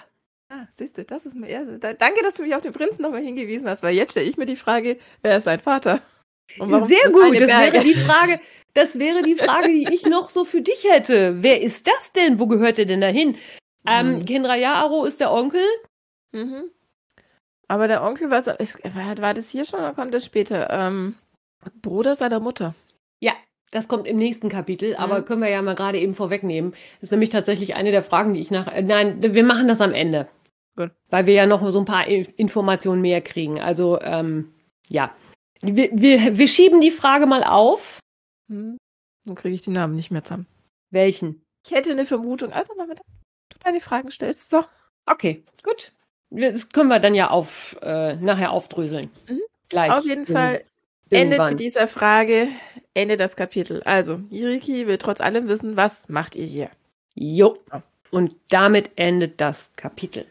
Ah, siehst du, das ist mir eher. Da, danke, dass du mich auf den Prinzen nochmal hingewiesen hast, weil jetzt stelle ich mir die Frage, wer ist sein Vater? Und warum Sehr sind das gut, seine das Berge? wäre die Frage, das wäre die Frage, die ich noch so für dich hätte. Wer ist das denn? Wo gehört der denn dahin? Ähm, Mhm. Kendrayaro ist der Onkel. Mhm. Aber der Onkel, was ist, war, war das hier schon oder kommt das später? Ähm, Bruder seiner Mutter. Ja, das kommt im nächsten Kapitel, aber Mhm. können wir ja mal gerade eben vorwegnehmen. Das ist nämlich tatsächlich eine der Fragen, die ich nach. Äh, nein, wir machen das am Ende. Gut. Weil wir ja noch so ein paar I- Informationen mehr kriegen. Also, ähm, ja. Wir, wir, wir schieben die Frage mal auf. Mhm. Nun kriege ich die Namen nicht mehr zusammen. Welchen? Ich hätte eine Vermutung. Also, damit du deine Fragen stellst. So. Okay, gut. Wir- Das können wir dann ja auf, äh, nachher aufdröseln. Mhm. Gleich. Auf jeden Ir- Fall endet Irgendwann. mit dieser Frage, endet das Kapitel. Also, Iriki will trotz allem wissen, was macht ihr hier? Jo. Ja. Und damit endet das Kapitel.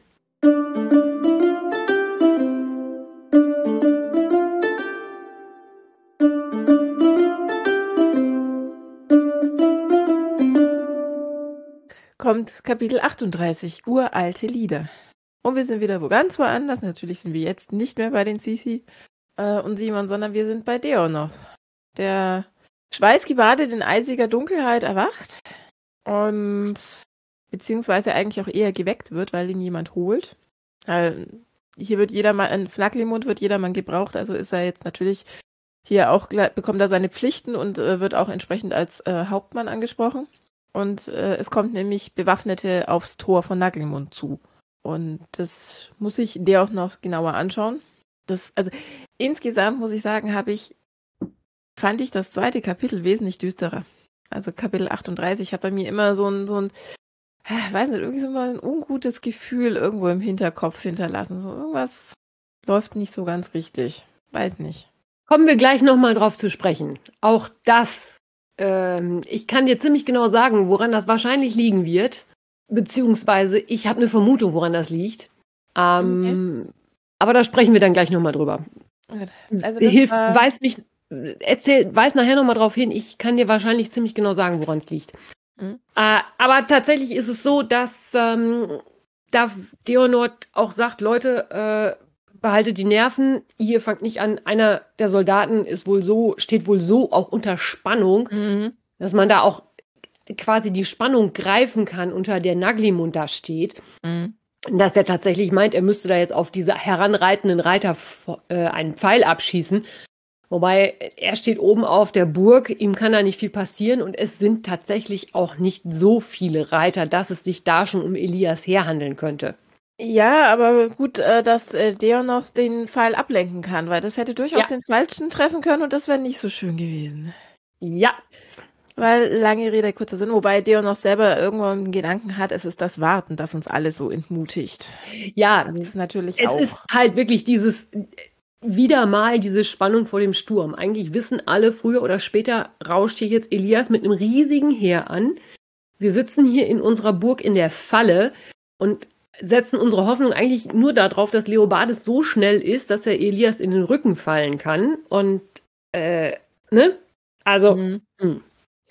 Kommt Kapitel achtunddreißig, uralte Lieder. Und wir sind wieder wo ganz woanders. Natürlich sind wir jetzt nicht mehr bei den Sisi äh, und Simon, sondern wir sind bei Deonoth, der schweißgebadet in eisiger Dunkelheit erwacht und beziehungsweise eigentlich auch eher geweckt wird, weil ihn jemand holt. Äh, hier wird jedermann, in Fnacklimund wird jedermann gebraucht, also ist er jetzt natürlich hier auch, gleich- bekommt er seine Pflichten und äh, wird auch entsprechend als äh, Hauptmann angesprochen. Und äh, es kommt nämlich Bewaffnete aufs Tor von Nagelmund zu. Und das muss ich dir auch noch genauer anschauen. Das, also insgesamt muss ich sagen, habe ich, fand ich das zweite Kapitel wesentlich düsterer. Also Kapitel achtunddreißig hat bei mir immer so ein, so ein, äh, weiß nicht, irgendwie so mal ein ungutes Gefühl irgendwo im Hinterkopf hinterlassen. So irgendwas läuft nicht so ganz richtig. Weiß nicht. Kommen wir gleich nochmal drauf zu sprechen. Auch das, ähm, ich kann dir ziemlich genau sagen, woran das wahrscheinlich liegen wird. Beziehungsweise ich habe eine Vermutung, woran das liegt. Ähm, Aber da sprechen wir dann gleich nochmal drüber. Gut. Also das Hilf, war, weiß mich, erzähl, weiß nachher nochmal drauf hin. Ich kann dir wahrscheinlich ziemlich genau sagen, woran es liegt. Mhm. Äh, aber tatsächlich ist es so, dass ähm, da Deonord auch sagt, Leute, äh, behaltet die Nerven, ihr fangt nicht an. Einer der Soldaten ist wohl so, steht wohl so auch unter Spannung, Mhm. dass man da auch quasi die Spannung greifen kann, unter der Naglimund da steht. Mhm. Dass er tatsächlich meint, er müsste da jetzt auf diese heranreitenden Reiter äh, einen Pfeil abschießen. Wobei er steht oben auf der Burg, ihm kann da nicht viel passieren und es sind tatsächlich auch nicht so viele Reiter, dass es sich da schon um Elias herhandeln könnte. Ja, aber gut, äh, dass äh, Deonos den Pfeil ablenken kann, weil das hätte durchaus Ja. den Falschen treffen können und das wäre nicht so schön gewesen. Ja, Weil, lange Rede, kurzer Sinn, wobei Deonos selber irgendwo einen Gedanken hat, es ist das Warten, das uns alles so entmutigt. ja, Das ist natürlich es auch. ist halt wirklich dieses, wieder mal diese Spannung vor dem Sturm. Eigentlich wissen alle, früher oder später rauscht hier jetzt Elias mit einem riesigen Heer an. Wir sitzen hier in unserer Burg in der Falle und setzen unsere Hoffnung eigentlich nur darauf, dass Leobardes so schnell ist, dass er Elias in den Rücken fallen kann. Und, äh, ne? Also, Mhm. mh.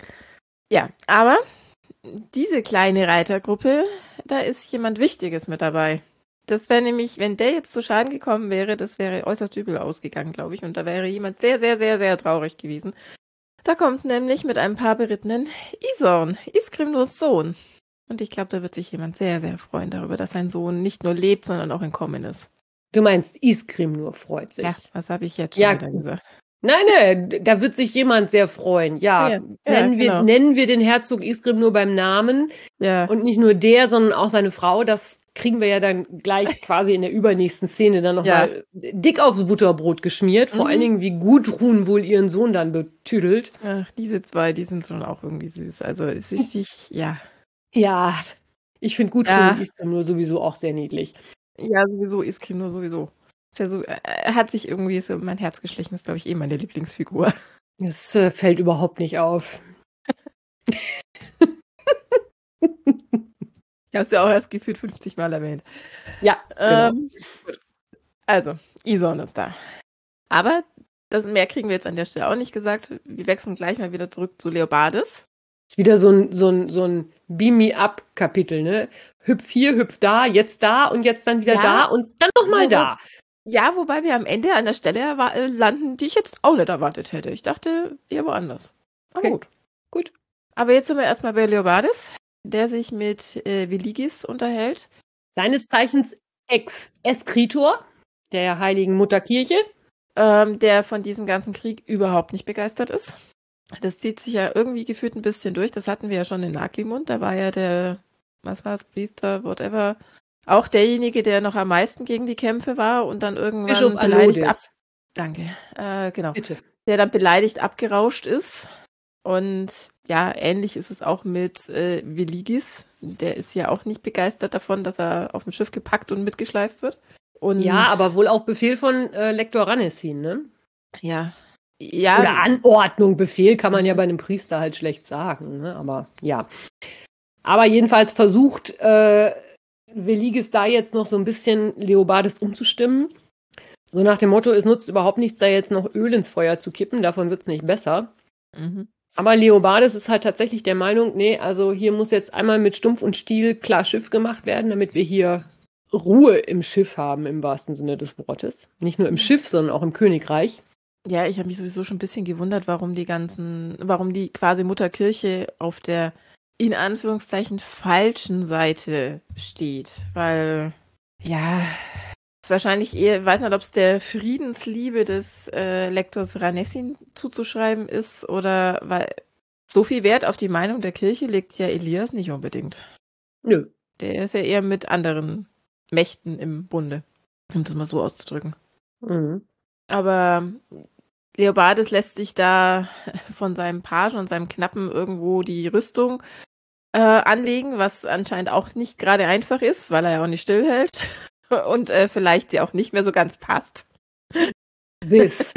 Ja, aber diese kleine Reitergruppe, da ist jemand Wichtiges mit dabei. Das wäre nämlich, wenn der jetzt zu Schaden gekommen wäre, das wäre äußerst übel ausgegangen, glaube ich. Und da wäre jemand sehr, sehr, sehr, sehr traurig gewesen. Da kommt nämlich mit einem paar berittenen Isorn, Iskrimnurs Sohn. Und ich glaube, da wird sich jemand sehr, sehr freuen darüber, dass sein Sohn nicht nur lebt, sondern auch entkommen ist. Du meinst, Iskrim nur freut sich. Ja, was habe ich jetzt schon Ja, wieder gesagt? Nein, nein, da wird sich jemand sehr freuen. Ja, Ja, ja, nennen, wir, genau. nennen wir den Herzog Iskrim nur beim Namen. Ja. Und nicht nur der, sondern auch seine Frau. Das kriegen wir ja dann gleich quasi in der übernächsten Szene dann nochmal ja. dick aufs Butterbrot geschmiert. Vor Mhm. allen Dingen, wie Gudrun wohl ihren Sohn dann betüdelt. Ach, diese zwei, die sind schon auch irgendwie süß. Also es ist richtig, ja. Ja, ich finde Gudrun Ja. und Iskrim nur sowieso auch sehr niedlich. Ja, sowieso, Iskrim nur sowieso. Ist ja so, er hat sich irgendwie so in mein Herz geschlichen, ist, glaube ich, eh meine Lieblingsfigur. Das äh, fällt überhaupt nicht auf. Ich habe es ja auch erst gefühlt fünfzig Mal erwähnt. Ja, genau. Ähm, also, Isorn ist da. Aber das mehr kriegen wir jetzt an der Stelle auch nicht gesagt. Wir wechseln gleich mal wieder zurück zu Leobardes. Ist wieder so ein, so ein, so ein Beam-me-up-Kapitel, ne? Hüpf hier, hüpf da, jetzt da und jetzt dann wieder Ja, da und dann nochmal wo- da. Ja, wobei wir am Ende an der Stelle erwa- äh, landen, die ich jetzt auch nicht erwartet hätte. Ich dachte eher woanders. Aber Okay. gut. Gut. Aber jetzt sind wir erstmal bei Leobardis, der sich mit äh, Viligis unterhält. Seines Zeichens Ex-Eskritor der Heiligen Mutterkirche. ähm, der von diesem ganzen Krieg überhaupt nicht begeistert ist. Das zieht sich ja irgendwie gefühlt ein bisschen durch. Das hatten wir ja schon in Naglimund. Da war ja der, was war es, Priester, whatever, auch derjenige, der noch am meisten gegen die Kämpfe war und dann irgendwann Bischof beleidigt ab. Alodis. Danke, äh, genau. Bitte. Der dann beleidigt abgerauscht ist. Und ja, ähnlich ist es auch mit äh, Viligis. Der ist ja auch nicht begeistert davon, dass er auf dem Schiff gepackt und mitgeschleift wird. Und Ja, aber wohl auch Befehl von äh, Lektor Ranessin, ne? ja. Ja, Oder Anordnung, Befehl kann man ja Mhm. bei einem Priester halt schlecht sagen, ne? Aber ja. Aber jedenfalls versucht äh, Viligis da jetzt noch so ein bisschen Leobardis umzustimmen. So nach dem Motto, es nutzt überhaupt nichts, da jetzt noch Öl ins Feuer zu kippen, davon wird es nicht besser. Mhm. Aber Leobardis ist halt tatsächlich der Meinung, nee, also hier muss jetzt einmal mit Stumpf und Stiel klar Schiff gemacht werden, damit wir hier Ruhe im Schiff haben, im wahrsten Sinne des Wortes. Nicht nur im Schiff, sondern auch im Königreich. Ja, ich habe mich sowieso schon ein bisschen gewundert, warum die ganzen, warum die quasi Mutterkirche auf der in Anführungszeichen falschen Seite steht. Weil, ja, ist wahrscheinlich eher, ich weiß nicht, ob es der Friedensliebe des äh, Lektors Ranessin zuzuschreiben ist oder weil so viel Wert auf die Meinung der Kirche legt ja Elias nicht unbedingt. Nö. Der ist ja eher mit anderen Mächten im Bunde, um das mal so auszudrücken. Mhm. Aber Leobardis lässt sich da von seinem Pagen und seinem Knappen irgendwo die Rüstung äh, anlegen, was anscheinend auch nicht gerade einfach ist, weil er ja auch nicht stillhält und äh, vielleicht sie auch nicht mehr so ganz passt. This.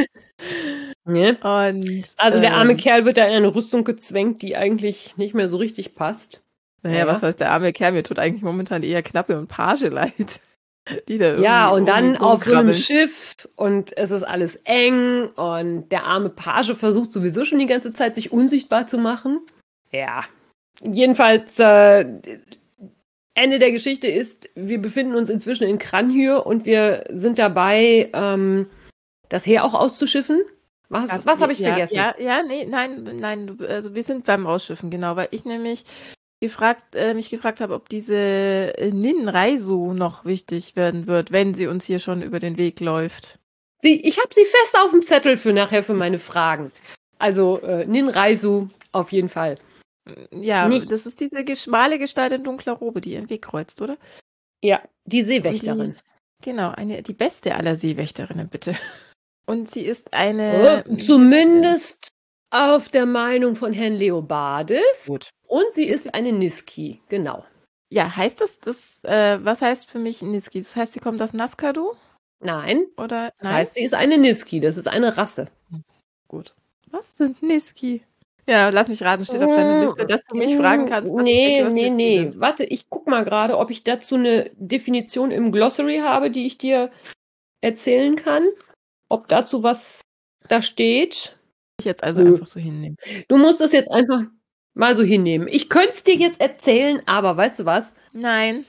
Ne? Und, Also der arme ähm, Kerl wird da in eine Rüstung gezwängt, die eigentlich nicht mehr so richtig passt. Naja, Ja. was heißt der arme Kerl? Mir tut eigentlich momentan eher Knappe und Page leid. Die da irgendwie Ja, und dann irgendwie auf so einem rumkrabbeln. Schiff und es ist alles eng und der arme Page versucht sowieso schon die ganze Zeit, sich unsichtbar zu machen. Ja. Jedenfalls, äh, Ende der Geschichte ist, wir befinden uns inzwischen in Kranhyr und wir sind dabei, ähm, das Heer auch auszuschiffen. Was, Also, was habe ich ja, vergessen? Ja, ja, nee, nein, nein, du- also wir sind beim Ausschiffen, genau, weil ich nämlich gefragt, äh, mich gefragt habe, ob diese äh, Nin Raisu noch wichtig werden wird, wenn sie uns hier schon über den Weg läuft. Sie, ich habe sie fest auf dem Zettel für nachher für meine Fragen. Also äh, Nin Raisu auf jeden Fall. Ja, Nicht- das ist diese schmale Gestalt in dunkler Robe, die ihren Weg kreuzt, oder? Ja, die Und Seewächterin. Die, genau, eine, die beste aller Seewächterinnen, bitte. Und sie ist eine. Oh, zumindest auf der Meinung von Herrn Leobardis. Gut. Und sie Ist ist eine Niski, genau. Ja, heißt das, das äh, was heißt für mich Niski? Das heißt, sie kommt aus Nazkadu? Nein, Oder? das heißt, sie ist eine Niski, das ist eine Rasse. Gut. Was sind Niski? Ja, lass mich raten, steht auf deiner Liste, dass du mich fragen kannst, was nee, ich denke, was nee, Niski nee. sind. Warte, ich guck mal gerade, ob ich dazu eine Definition im Glossary habe, die ich dir erzählen kann. Ob dazu was da steht. Ich jetzt also Nö. einfach so hinnehmen. Du musst es jetzt einfach mal so hinnehmen. Ich könnte es dir jetzt erzählen, aber weißt du was? Nein.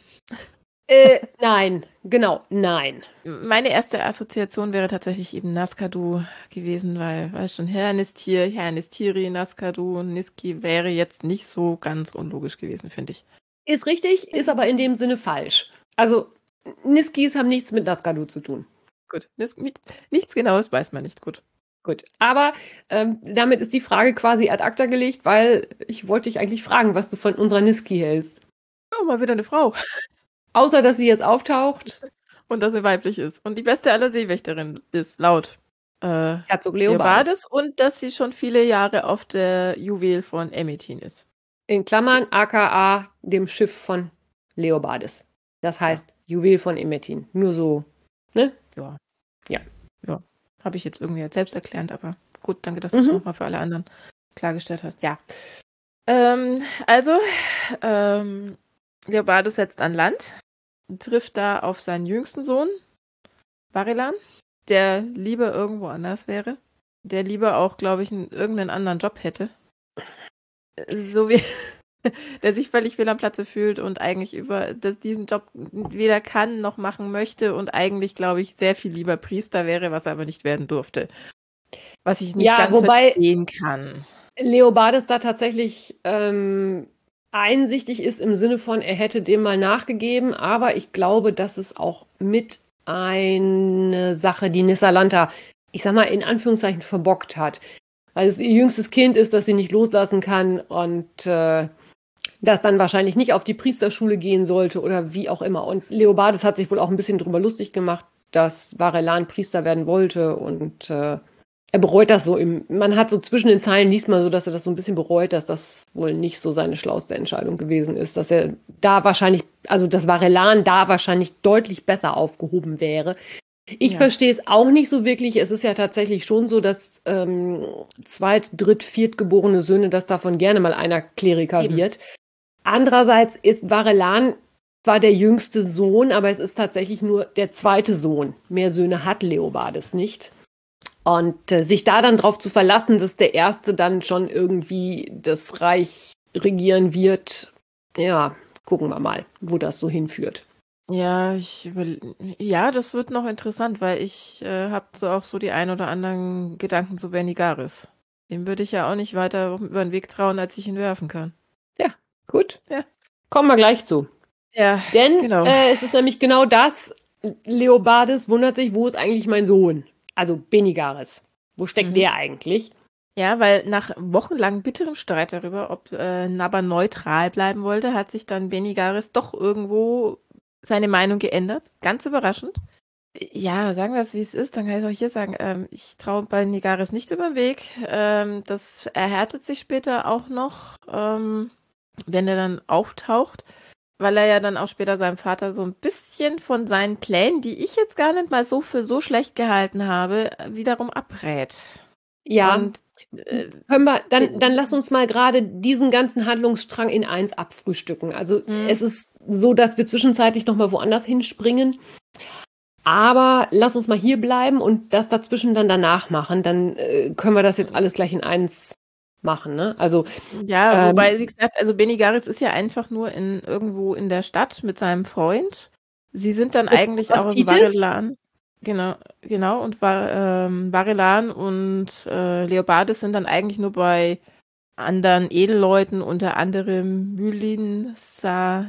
Äh, nein, genau, nein. Meine erste Assoziation wäre tatsächlich eben Nazkadu gewesen, weil, weißt schon, Hernistir, Hernistiri, Nazkadu und Niski wäre jetzt nicht so ganz unlogisch gewesen, finde ich. Ist richtig, ist aber in dem Sinne falsch. Also, Niskis haben nichts mit Nazgadu zu tun. Gut, Nis mit, nichts Genaues weiß man nicht, gut. Gut, aber ähm, damit ist die Frage quasi ad acta gelegt, weil ich wollte dich eigentlich fragen, was du von unserer Niski hältst. Oh, mal wieder eine Frau. Außer, dass sie jetzt auftaucht, Und dass sie weiblich ist. Und die beste aller Seewächterinnen ist, laut äh, Herzog Leobardis. Leobardis. Und dass sie schon viele Jahre auf der Juwel von Emetin ist. In Klammern aka dem Schiff von Leobardis. Das heißt Juwel von Emetin. Nur so, ne? Ja. Ja. Ja. Habe ich jetzt irgendwie als selbsterklärend, aber gut, danke, dass du Mhm. es nochmal für alle anderen klargestellt hast. Ja. Ähm, also, ähm, Leobardis setzt an Land, trifft da auf seinen jüngsten Sohn, Barilan, der lieber irgendwo anders wäre, der lieber auch, glaube ich, einen, irgendeinen anderen Job hätte. so wie der sich völlig fehl am Platze fühlt und eigentlich über das, diesen Job weder kann noch machen möchte und eigentlich, glaube ich, sehr viel lieber Priester wäre, was er aber nicht werden durfte. Was ich nicht Ja, ganz wobei verstehen kann. Leobardes da tatsächlich ähm, einsichtig ist im Sinne von, er hätte dem mal nachgegeben, aber ich glaube, das ist auch mit eine Sache, die Nissalanta, ich sag mal, in Anführungszeichen verbockt hat. Weil es ihr jüngstes Kind ist, das sie nicht loslassen kann und äh, das dann wahrscheinlich nicht auf die Priesterschule gehen sollte oder wie auch immer. Und Leobardes hat sich wohl auch ein bisschen drüber lustig gemacht, dass Varelan Priester werden wollte und äh, er bereut das so. Im, man hat so zwischen den Zeilen liest man so, dass er das so ein bisschen bereut, dass das wohl nicht so seine schlauste Entscheidung gewesen ist, dass er da wahrscheinlich, also dass Varelan da wahrscheinlich deutlich besser aufgehoben wäre. Ich Ja. verstehe es auch nicht so wirklich. Es ist ja tatsächlich schon so, dass ähm, zweit-, dritt-, viertgeborene Söhne, dass davon gerne mal einer Kleriker Eben. wird. Andererseits ist Varelan zwar der jüngste Sohn, aber es ist tatsächlich nur der zweite Sohn. Mehr Söhne hat Leobardes nicht. Und äh, sich da dann drauf zu verlassen, dass der Erste dann schon irgendwie das Reich regieren wird, ja, gucken wir mal, wo das so hinführt. Ja, ich überl- ja, das wird noch interessant, weil ich äh, habe so auch so die ein oder anderen Gedanken zu Benigaris. Dem würde ich ja auch nicht weiter über den Weg trauen, als ich ihn werfen kann. Ja, gut. Ja. Kommen wir gleich zu. Ja, Denn genau. äh, es ist nämlich genau das, Leobardes wundert sich, wo ist eigentlich mein Sohn? Also Benigaris. Wo steckt Mhm. der eigentlich? Ja, weil nach wochenlangem bitterem Streit darüber, ob äh, Nabba neutral bleiben wollte, hat sich dann Benigaris doch irgendwo seine Meinung geändert. Ganz überraschend. Ja, sagen wir es, wie es ist, dann kann ich es auch hier sagen. Ähm, ich traue Benigaris nicht über den Weg. Ähm, das erhärtet sich später auch noch, ähm, wenn er dann auftaucht, weil er ja dann auch später seinem Vater so ein bisschen von seinen Plänen, die ich jetzt gar nicht mal so für so schlecht gehalten habe, wiederum abrät. Ja, Und äh, können wir, dann, dann lass uns mal gerade diesen ganzen Handlungsstrang in eins abfrühstücken. Also Mhm. es ist so, dass wir zwischenzeitlich noch mal woanders hinspringen. Aber lass uns mal hier bleiben und das dazwischen dann danach machen. Dann äh, können wir das jetzt alles gleich in eins machen, ne? Also ja, ähm, wobei, wie gesagt, also Benigaris ist ja einfach nur in irgendwo in der Stadt mit seinem Freund. Sie sind dann eigentlich auch aus Aspitis? Varelan. Genau, genau. Und Va ähm, Varelan und äh, Leobardes sind dann eigentlich nur bei anderen Edelleuten, unter anderem Mylin Sa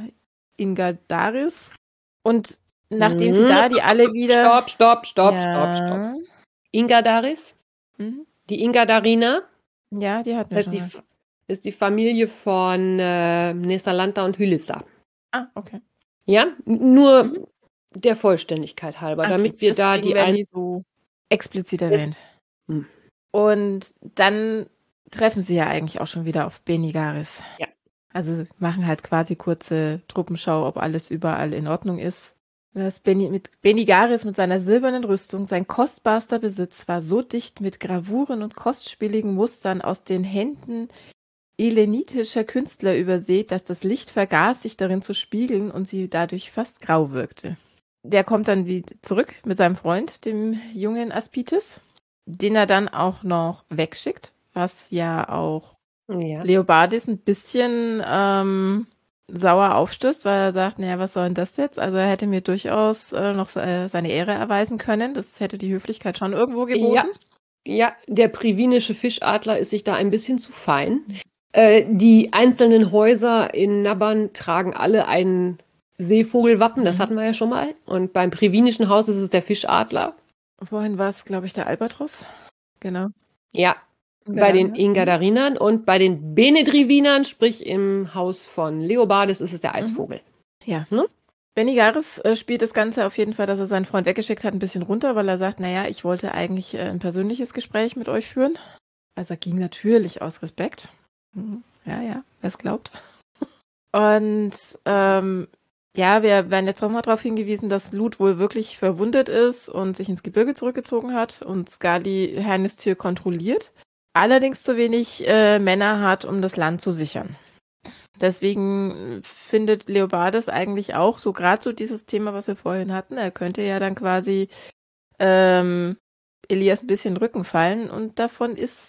Ingadaris. Und nachdem sie da die alle wieder. Stopp, stopp, stopp, stopp, Ja. stopp. Ingadaris, Mhm. die Ingadarina, Ja, die hatten wir das ist schon die, mal. ist die Familie von äh, Nessalanta und Hylissa. Ah, okay. Ja, N- nur Mhm. der Vollständigkeit halber, Okay, damit wir da deswegen die werden ein. die so explizit erwähnt. Hm. Und dann treffen sie ja eigentlich auch schon wieder auf Benigaris. Ja. Also machen halt quasi kurze Truppenschau, ob alles überall in Ordnung ist. Das Beni mit Benigaris mit seiner silbernen Rüstung, sein kostbarster Besitz war so dicht mit Gravuren und kostspieligen Mustern aus den Händen elenitischer Künstler übersät, dass das Licht vergaß, sich darin zu spiegeln und sie dadurch fast grau wirkte. Der kommt dann wieder zurück mit seinem Freund, dem jungen Aspitis, den er dann auch noch wegschickt, was ja auch Ja. Leobardis ein bisschen ähm, sauer aufstößt, weil er sagt, naja, was soll denn das jetzt? Also er hätte mir durchaus äh, noch se äh, seine Ehre erweisen können. Das hätte die Höflichkeit schon irgendwo geboten. Ja, ja, der privinische Fischadler ist sich da ein bisschen zu fein. Äh, die einzelnen Häuser in Naban tragen alle ein Seevogelwappen, das Mhm. hatten wir ja schon mal. Und beim privinischen Haus ist es der Fischadler. Vorhin war es, glaube ich, der Albatros. Genau. Ja, bei den Ingadarinern und bei den Benedrivinern, sprich im Haus von Leobardes, ist es der Eisvogel. Ja. Ne? Benigaris äh, spielt das Ganze auf jeden Fall, dass er seinen Freund weggeschickt hat, ein bisschen runter, weil er sagt, naja, ich wollte eigentlich äh, ein persönliches Gespräch mit euch führen. Also er ging natürlich aus Respekt. Mhm. Ja, ja, wer es glaubt. Und ähm, ja, wir werden jetzt nochmal darauf hingewiesen, dass Lud wohl wirklich verwundet ist und sich ins Gebirge zurückgezogen hat und Skadi Hernistür kontrolliert. Allerdings zu wenig äh, Männer hat, um das Land zu sichern. Deswegen findet Leobardes eigentlich auch so gerade so dieses Thema, was wir vorhin hatten. Er könnte ja dann quasi ähm, Elias ein bisschen Rücken fallen und davon ist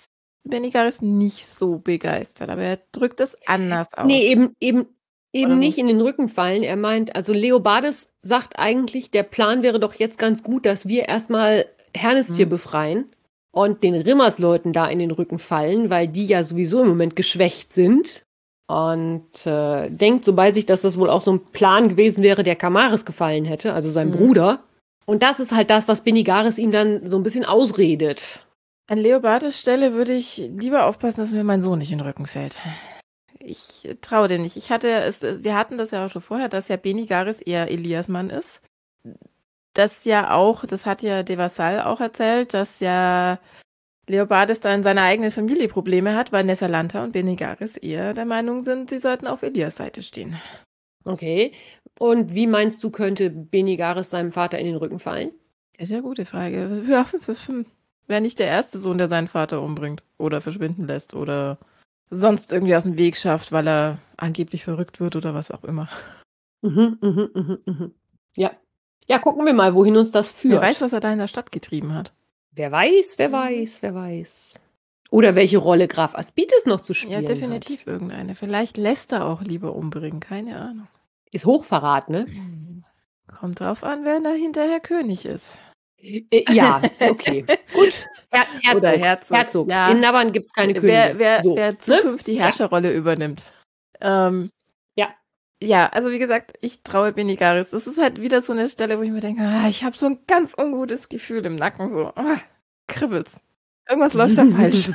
Benigaris nicht so begeistert, aber er drückt es anders aus. Nee, eben, eben, eben Oder so. nicht in den Rücken fallen. Er meint, also Leobardes sagt eigentlich, der Plan wäre doch jetzt ganz gut, dass wir erstmal Hernestir Hm. befreien und den Rimmersleuten da in den Rücken fallen, weil die ja sowieso im Moment geschwächt sind. Und äh, denkt so bei sich, dass das wohl auch so ein Plan gewesen wäre, der Kamaris gefallen hätte, also sein Hm. Bruder. Und das ist halt das, was Benigaris ihm dann so ein bisschen ausredet. An Leobardes Stelle würde ich lieber aufpassen, dass mir mein Sohn nicht in den Rücken fällt. Ich traue dem nicht. Ich hatte es, wir hatten das ja auch schon vorher, dass ja Benigaris eher Elias Mann ist. Das ja auch, das hat ja De Vassal auch erzählt, dass ja Leobardes da in seiner eigenen Familie Probleme hat, weil Nessalanta und Benigaris eher der Meinung sind, sie sollten auf Elias Seite stehen. Okay. Und wie meinst du, könnte Benigaris seinem Vater in den Rücken fallen? Das ist ja eine gute Frage. Ja, wäre nicht der erste Sohn, der seinen Vater umbringt oder verschwinden lässt oder sonst irgendwie aus dem Weg schafft, weil er angeblich verrückt wird oder was auch immer. Mhm, mhm, mhm, mhm. Ja. Ja, gucken wir mal, wohin uns das führt. Wer weiß, was er da in der Stadt getrieben hat. Wer weiß, wer Mhm. weiß, wer weiß. Oder welche Rolle Graf Aspides noch zu Ja, spielen definitiv irgendeine. Vielleicht lässt er auch lieber umbringen, keine Ahnung. hat. Ist Hochverrat, ne? Kommt drauf an, wer da hinterher König ist. Äh, ja, okay. Gut. Her Herzog. Oder Herzog. Herzog. Ja. In Navarn gibt es keine Könige. Wer, wer, so, wer ne? zukünftig die Herrscherrolle übernimmt. Ähm, Ja. Ja, also wie gesagt, ich traue Benigaris. Das ist halt wieder so eine Stelle, wo ich mir denke, ah, ich habe so ein ganz ungutes Gefühl im Nacken, so, ah, kribbelt's. Irgendwas läuft da falsch.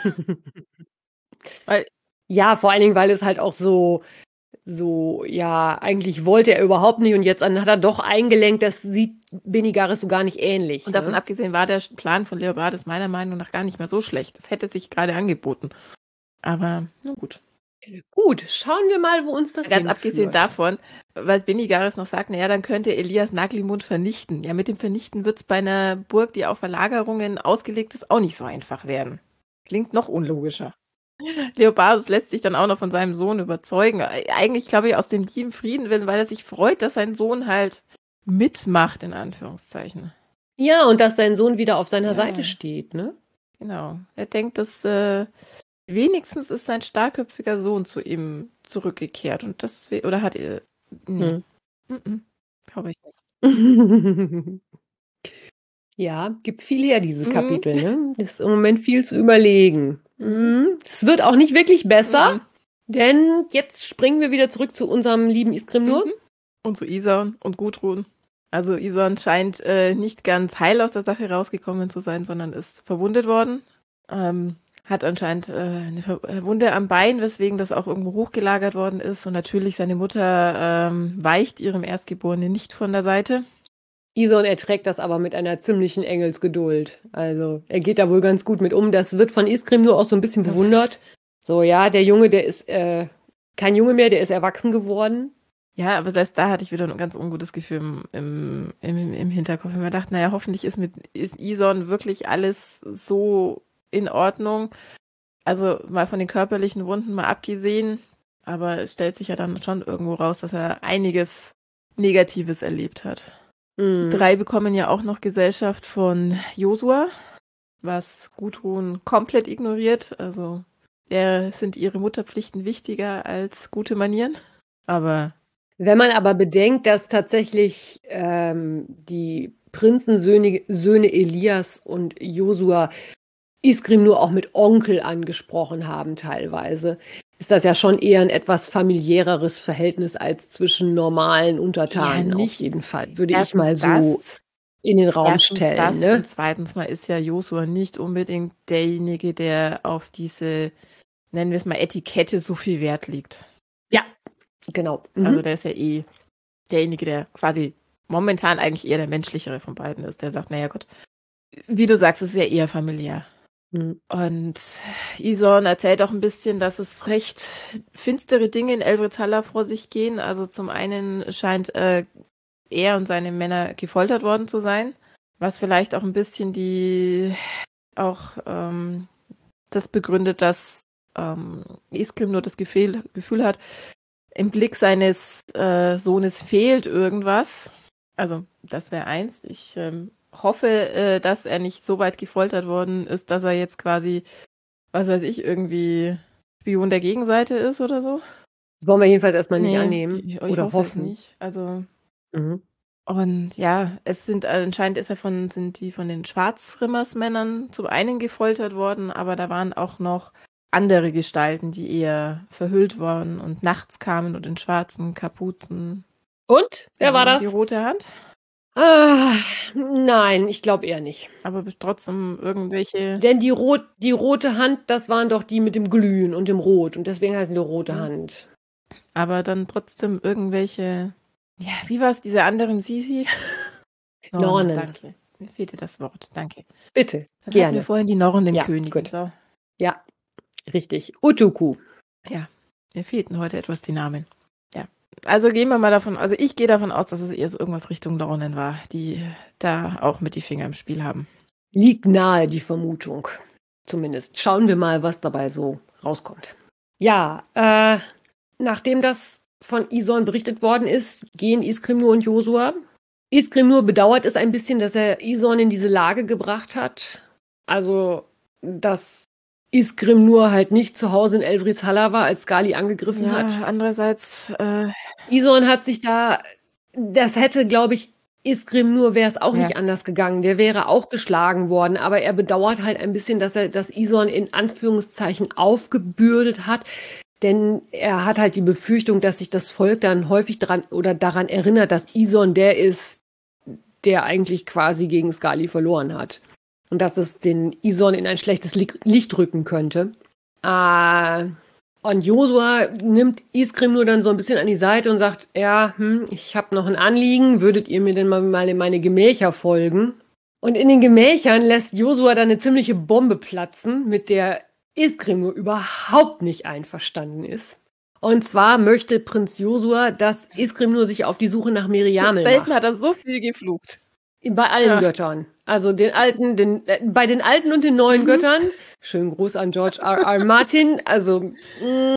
Weil, Ja, vor allen Dingen, weil es halt auch so, so, ja, eigentlich wollte er überhaupt nicht und jetzt an- hat er doch eingelenkt, das sieht Benigaris so gar nicht ähnlich. und davon ne? abgesehen war der Plan von Leobardes meiner Meinung nach gar nicht mehr so schlecht. Das hätte sich gerade angeboten. Aber, na gut. Gut, schauen wir mal, wo uns das Ganz hinführt. abgesehen davon, weil Benigaris noch sagt, naja, dann könnte Elias Naglimund vernichten. Ja, mit dem Vernichten wird es bei einer Burg, die auf Verlagerungen ausgelegt ist, auch nicht so einfach werden. Klingt noch unlogischer. Leobardes lässt sich dann auch noch von seinem Sohn überzeugen. Eigentlich, glaube ich, aus dem lieben Frieden willen, weil er sich freut, dass sein Sohn halt mitmacht, in Anführungszeichen. Ja, und dass sein Sohn wieder auf seiner Ja. Seite steht, ne? Genau. Er denkt, dass äh, wenigstens ist sein starkköpfiger Sohn zu ihm zurückgekehrt. Und das, we- oder hat er. Nee. Hm. Mhm. Glaube ich nicht. Ja, gibt viel her, diese Mhm. Kapitel, ne? Ist im Moment viel zu überlegen. Mhm. Mhm. Es wird auch nicht wirklich besser, Mhm. denn jetzt springen wir wieder zurück zu unserem lieben Iskrimnur. Mhm. Und zu Isan und Gudrun. Also Isan scheint äh, nicht ganz heil aus der Sache rausgekommen zu sein, sondern ist verwundet worden. Ähm, hat anscheinend äh, eine Ver äh, Wunde am Bein, weswegen das auch irgendwo hochgelagert worden ist. Und natürlich seine Mutter ähm, weicht ihrem Erstgeborenen nicht von der Seite. Ison erträgt das aber mit einer ziemlichen Engelsgeduld. Also er geht da wohl ganz gut mit um. Das wird von Iskrimnur auch so ein bisschen bewundert. So, ja, der Junge, der ist äh, kein Junge mehr, der ist erwachsen geworden. Ja, aber selbst da hatte ich wieder ein ganz ungutes Gefühl im, im, im, im Hinterkopf. Ich mir dachte, naja, hoffentlich ist mit ist Ison wirklich alles so in Ordnung. Also mal von den körperlichen Wunden mal abgesehen. Aber es stellt sich ja dann schon irgendwo raus, dass er einiges Negatives erlebt hat. Mhm. Die drei bekommen ja auch noch Gesellschaft von Josua, was Gudrun komplett ignoriert. Also der sind ihre Mutterpflichten wichtiger als gute Manieren. Aber Wenn man aber bedenkt, dass tatsächlich ähm, die Prinzensöhne Söhne Elias und Josua Iskrimnur auch mit Onkel angesprochen haben teilweise, ist das ja schon eher ein etwas familiäreres Verhältnis als zwischen normalen Untertanen Ja, auf nicht- jeden Fall, würde ich erstens mal so das, in den Raum erstens stellen. das Ne? und zweitens mal ist ja Josua nicht unbedingt derjenige, der auf diese, nennen wir es mal, Etikette so viel Wert legt. Genau. Mhm. Also der ist ja eh derjenige, der quasi momentan eigentlich eher der menschlichere von beiden ist. Der sagt, naja gut, wie du sagst, es ist ja eher familiär. Mhm. Und Ison erzählt auch ein bisschen, dass es recht finstere Dinge in Elbrizhalla vor sich gehen. Also zum einen scheint äh, er und seine Männer gefoltert worden zu sein, was vielleicht auch ein bisschen die auch ähm, das begründet, dass ähm, Iskrim nur das Gefühl, Gefühl hat, im Blick seines äh, Sohnes fehlt irgendwas. Also das wäre eins. Ich ähm, hoffe, äh, dass er nicht so weit gefoltert worden ist, dass er jetzt quasi was weiß ich, irgendwie Spion der Gegenseite ist oder so. Das wollen wir jedenfalls erstmal nicht Nee, annehmen ich, ich oder hoffe es hoffen. nicht. Also, Mhm. und ja, es sind anscheinend ist er von, sind die von den Schwarzrimmersmännern zum einen gefoltert worden, aber da waren auch noch andere Gestalten, die eher verhüllt waren und nachts kamen und in schwarzen Kapuzen. Und? Wer war Und das? die rote Hand, Ah, nein, ich glaube eher nicht. aber trotzdem irgendwelche. Denn die, Rot, die rote Hand, das waren doch die mit dem Glühen und dem Rot. Und deswegen heißen die rote Mhm. Hand. Aber dann trotzdem irgendwelche. Ja, wie war es, diese anderen Sisi? Nornen. Danke. Mir fehlte das Wort. Danke. Bitte, Dann hatten gerne. wir vorhin die Nornen Ja, Könige. gut. So. Ja, richtig. Utuku. Ja, mir fehlten heute etwas die Namen. Ja. Also gehen wir mal davon, also ich gehe davon aus, dass es eher so irgendwas Richtung Nornen war, die da auch mit die Finger im Spiel haben. Liegt nahe, die Vermutung. Zumindest. Schauen wir mal, was dabei so rauskommt. Ja, äh, nachdem das von Ison berichtet worden ist, gehen Iskrimnur und Josua. Iskrimnur bedauert es ein bisschen, dass er Ison in diese Lage gebracht hat. Also, dass Iskrimnur halt nicht zu Hause in Elfrishalla war, als Skali angegriffen Ja, hat. andererseits, äh, Ison hat sich da, das hätte, glaube ich, Iskrimnur wäre es auch Ja. nicht anders gegangen. Der wäre auch geschlagen worden, aber er bedauert halt ein bisschen, dass er das Ison in Anführungszeichen aufgebürdet hat. Denn er hat halt die Befürchtung, dass sich das Volk dann häufig daran oder daran erinnert, dass Ison der ist, der eigentlich quasi gegen Skali verloren hat. Und dass es den Ison in ein schlechtes Licht rücken könnte. Äh, und Josua nimmt Iskrimnur dann so ein bisschen an die Seite und sagt, ja, hm, ich habe noch ein Anliegen, würdet ihr mir denn mal, mal in meine Gemächer folgen? Und in den Gemächern lässt Josua dann eine ziemliche Bombe platzen, mit der Iskrimnur überhaupt nicht einverstanden ist. Und zwar möchte Prinz Josua, dass Iskrimnur sich auf die Suche nach Miriamel selten macht. hat er so viel geflucht. Bei allen Ja. Göttern. Also den alten, den, äh, bei den alten und den neuen Mhm. Göttern. Schönen Gruß an George R. R. Martin. Also, mh,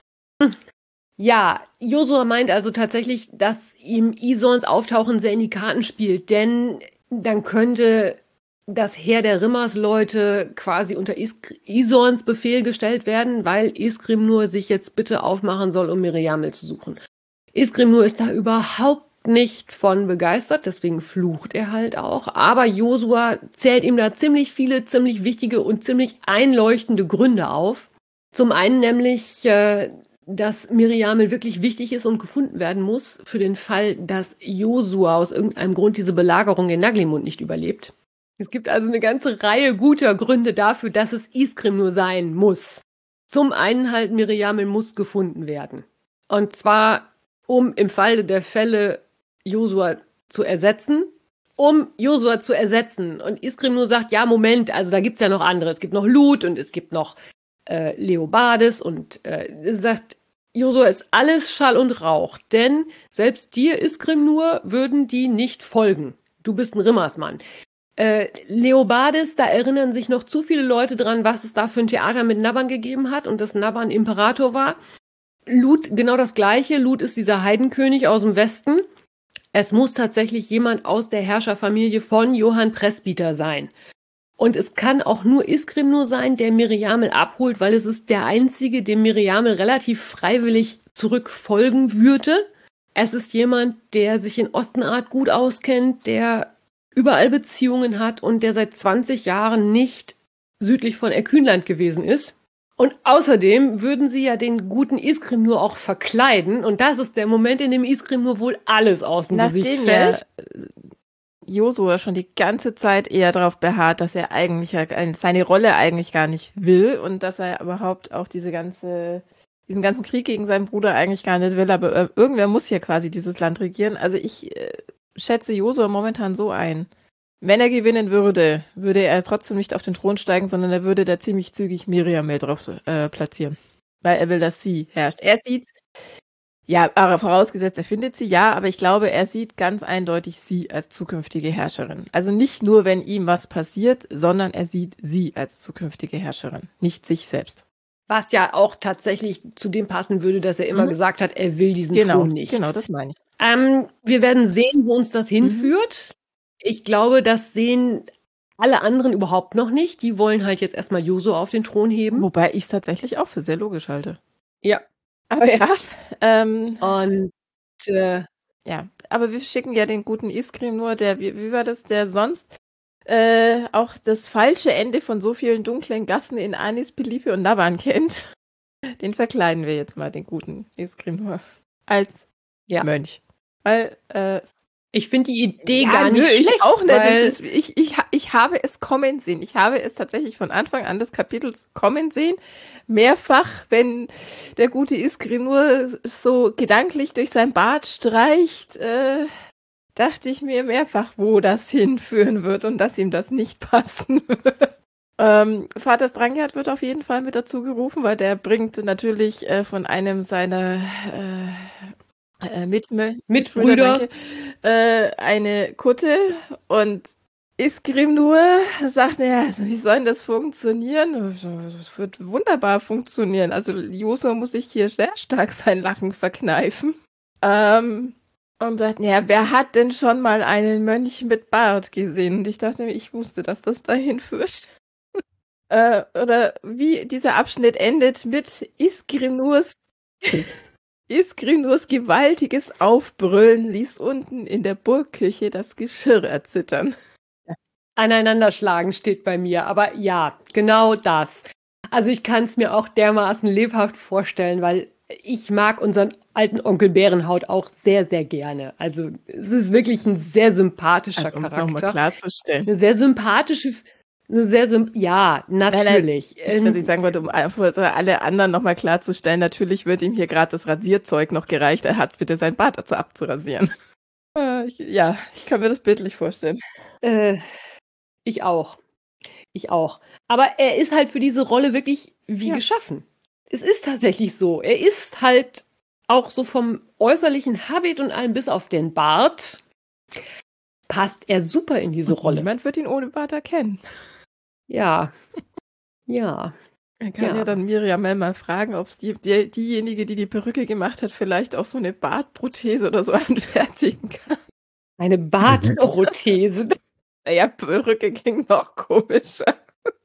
ja, Josua meint also tatsächlich, dass ihm Isons Auftauchen sehr in die Karten spielt, denn dann könnte das Heer der Rimmersleute quasi unter Isk- Isons Befehl gestellt werden, weil Iskrimnur sich jetzt bitte aufmachen soll, um Miriamel zu suchen. Iskrimnur ist da überhaupt nicht von begeistert, deswegen flucht er halt auch. Aber Josua zählt ihm da ziemlich viele, ziemlich wichtige und ziemlich einleuchtende Gründe auf. Zum einen nämlich, äh, dass Miriamel wirklich wichtig ist und gefunden werden muss für den Fall, dass Josua aus irgendeinem Grund diese Belagerung in Naglimund nicht überlebt. Es gibt also eine ganze Reihe guter Gründe dafür, dass es Iskrimnur sein muss. Zum einen halt, Miriamel muss gefunden werden. Und zwar, um im Falle der Fälle Josua zu ersetzen, um Josua zu ersetzen. Und Iskrimnur sagt, ja, Moment, also da gibt's ja noch andere. Es gibt noch Lut und es gibt noch äh, Leobades und äh, sagt, Josua ist alles Schall und Rauch, denn selbst dir, Iskrimnur, würden die nicht folgen. Du bist ein Rimmersmann. Äh, Leobades, da erinnern sich noch zu viele Leute dran, was es da für ein Theater mit Naban gegeben hat und dass Naban Imperator war. Lut, genau das Gleiche. Lut ist dieser Heidenkönig aus dem Westen. Es muss tatsächlich jemand aus der Herrscherfamilie von Johann Presbyter sein. Und es kann auch nur Iskrimnur sein, der Miriamel abholt, weil es ist der einzige, dem Miriamel relativ freiwillig zurückfolgen würde. Es ist jemand, der sich in Ostenart gut auskennt, der überall Beziehungen hat und der seit zwanzig Jahren nicht südlich von Erkünland gewesen ist. Und außerdem würden sie ja den guten Iskrimnur auch verkleiden. Und das ist der Moment, in dem Iskrimnur wohl alles aus dem Gesicht Nachdem fällt. ja Josua schon die ganze Zeit eher darauf beharrt, dass er eigentlich ja seine Rolle eigentlich gar nicht will und dass er überhaupt auch diese ganze, diesen ganzen Krieg gegen seinen Bruder eigentlich gar nicht will, aber äh, irgendwer muss hier quasi dieses Land regieren. Also ich äh, schätze Josua momentan so ein. Wenn er gewinnen würde, würde er trotzdem nicht auf den Thron steigen, sondern er würde da ziemlich zügig Miriamel drauf äh, platzieren. Weil er will, dass sie herrscht. Er sieht, ja, aber vorausgesetzt, er findet sie, ja, aber ich glaube, er sieht ganz eindeutig sie als zukünftige Herrscherin. Also nicht nur, wenn ihm was passiert, sondern er sieht sie als zukünftige Herrscherin, nicht sich selbst. Was ja auch tatsächlich zu dem passen würde, dass er immer Mhm. gesagt hat, er will diesen Genau, Thron nicht. genau, das meine ich. Ähm, wir werden sehen, wo uns das Mhm. hinführt. Ich glaube, das sehen Alle anderen überhaupt noch nicht. Die wollen halt jetzt erstmal Joso auf den Thron heben. Wobei ich es tatsächlich auch für sehr logisch halte. Ja. Aber ja, ähm, Und äh, ja, aber wir schicken ja den guten Iskrim nur, der, wie, wie war das, der sonst äh, auch das falsche Ende von so vielen dunklen Gassen in Anis, Pelipe und Navan kennt. Den verkleiden wir jetzt mal, den guten Iskrim nur, als ja. Mönch. Weil, äh, ich finde die Idee ja, gar nicht nö, schlecht. Ich auch nicht. Weil Das ist, ich, ich, ich habe es kommen sehen. Ich habe es tatsächlich von Anfang an des Kapitels kommen sehen. Mehrfach, wenn der gute Iskrim nur so gedanklich durch sein Bart streicht, äh, dachte ich mir mehrfach, wo das hinführen wird und dass ihm das nicht passen wird. ähm, Vater Strangiat wird auf jeden Fall mit dazu gerufen, weil der bringt natürlich äh, von einem seiner äh, Äh, mit, Mitbrüder danke, äh, eine Kutte und Iskrim nur sagt, ja, wie soll denn das funktionieren? Das wird wunderbar funktionieren. Also Joso muss sich hier sehr stark sein Lachen verkneifen. Ähm, und sagt, ja, wer hat denn schon mal einen Mönch mit Bart gesehen? Und ich dachte mir, ich wusste, dass das dahin führt. äh, oder wie dieser Abschnitt endet mit Iskrim nurs Iskrimnurs gewaltiges Aufbrüllen ließ unten in der Burgküche das Geschirr erzittern. Aneinanderschlagen steht bei mir, aber ja, genau das. Also ich kann es mir auch dermaßen lebhaft vorstellen, weil ich mag unseren alten Onkel Bärenhaut auch sehr, sehr gerne. Also es ist wirklich ein sehr sympathischer also, um Charakter. Um es nochmal klarzustellen. Eine sehr sympathische... Sehr symp- ja, natürlich. Nein, nein, ich, was ich sagen wollte, um für alle anderen nochmal klarzustellen, natürlich wird ihm hier gerade das Rasierzeug noch gereicht. Er hat bitte sein Bart dazu abzurasieren. Äh, ich, ja, ich kann mir das bildlich vorstellen. Äh, ich auch. Ich auch. Aber er ist halt für diese Rolle wirklich wie Ja. geschaffen. Es ist tatsächlich so. Er ist halt auch so vom äußerlichen Habit und allem bis auf den Bart passt er super in diese Und Rolle. Niemand wird ihn ohne Bart erkennen. Ja. Ja. Er kann ja, Ja. dann Miriam mal fragen, ob es die, die, diejenige, die die Perücke gemacht hat, vielleicht auch so eine Bartprothese oder so anfertigen kann. Eine Bartprothese. Naja, Perücke ging noch komischer.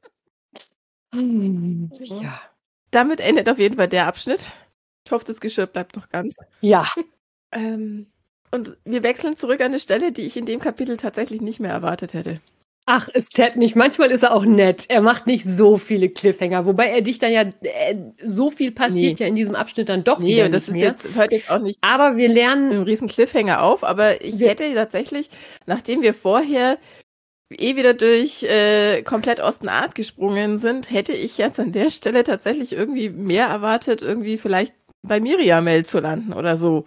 Ja. Damit endet auf jeden Fall der Abschnitt. Ich hoffe, das Geschirr bleibt noch ganz. Ja. Ähm, und wir wechseln zurück an eine Stelle, die ich in dem Kapitel tatsächlich nicht mehr erwartet hätte. Ach, ist Ted nicht. Manchmal ist er auch nett. Er macht nicht so viele Cliffhanger, wobei er dich dann ja, äh, so viel passiert Nee. ja in diesem Abschnitt dann doch Nee, wieder und das nicht ist mehr. jetzt, hört jetzt auch nicht Aber wir mit lernen, einem riesen Cliffhanger auf, aber ich Wir- hätte tatsächlich, nachdem wir vorher eh wieder durch äh, komplett Ostenart gesprungen sind, hätte ich jetzt an der Stelle tatsächlich irgendwie mehr erwartet, irgendwie vielleicht bei Miriamel zu landen oder so.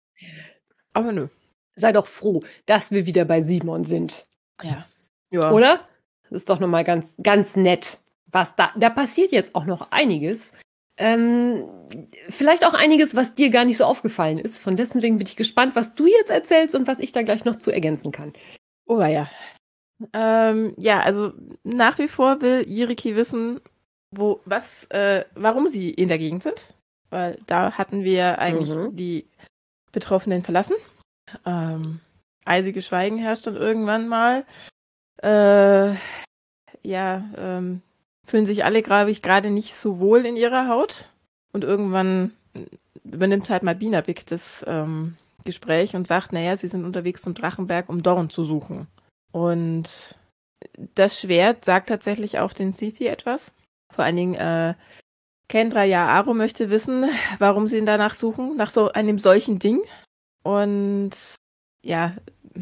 Aber nö. sei doch froh, dass wir wieder bei Simon sind. Ja. Ja. Oder? Das ist doch nochmal ganz, ganz nett. Was da, da passiert jetzt auch noch einiges. Ähm, vielleicht auch einiges, was dir gar nicht so aufgefallen ist. Von deswegen bin ich gespannt, was du jetzt erzählst und was ich da gleich noch zu ergänzen kann. Oh ja. Ähm, ja, also nach wie vor will Jiriki wissen, wo, was, äh, warum sie in der Gegend sind. Weil da hatten wir eigentlich Mhm. die Betroffenen verlassen. Ähm, eisiges Schweigen herrscht dann irgendwann mal. Äh, ja, ähm, fühlen sich alle, glaube ich, gerade nicht so wohl in ihrer Haut. Und irgendwann übernimmt halt mal Binabik das ähm, Gespräch und sagt, naja, sie sind unterwegs zum Drachenberg, um Dorn zu suchen. Und das Schwert sagt tatsächlich auch den Sithi etwas. Vor allen Dingen äh, Kendra Yaaro möchte wissen, warum sie ihn danach suchen, nach so einem solchen Ding. Und ja,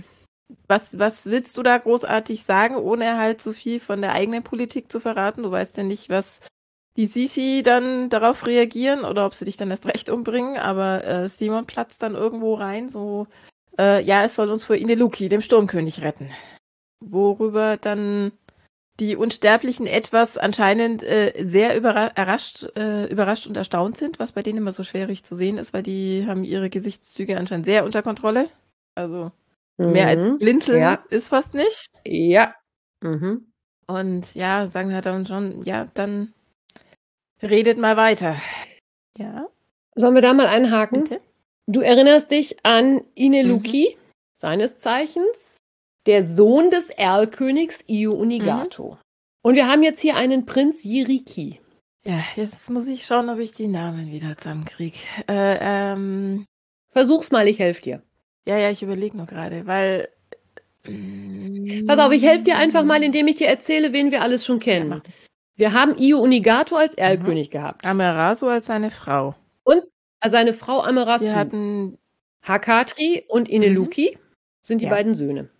was, was willst du da großartig sagen, ohne halt so viel von der eigenen Politik zu verraten? Du weißt ja nicht, was die Sisi dann darauf reagieren oder ob sie dich dann erst recht umbringen, aber äh, Simon platzt dann irgendwo rein, so, äh, ja, es soll uns vor Ineluki, dem Sturmkönig, retten. Worüber dann die Unsterblichen etwas anscheinend äh, sehr überra- errascht, äh, überrascht und erstaunt sind, was bei denen immer so schwierig zu sehen ist, weil die haben ihre Gesichtszüge anscheinend sehr unter Kontrolle. Also mehr als Mhm. blinzeln Ja. ist fast nicht. Ja. Mhm. Und ja, sagen halt dann schon, ja, dann redet mal weiter. Ja, Sollen wir da mal einhaken? bitte? Du erinnerst dich an Ineluki, seines Zeichens Der Sohn des Erlkönigs Io Unigato. Mhm. Und wir haben jetzt hier einen Prinz Jiriki. Ja, jetzt muss ich schauen, ob ich die Namen wieder zusammenkriege. Äh, ähm, Versuch's mal, ich helfe dir. Ja, ja, ich überlege nur gerade, weil... Pass auf, ich helfe dir einfach mal, indem ich dir erzähle, wen wir alles schon kennen. Ja, wir haben Io Unigato als Erlkönig mhm. gehabt. Amaterasu als seine Frau. Und seine Frau Amaterasu. Wir hatten Hakatri und Ineluki mhm. sind die ja. beiden Söhne.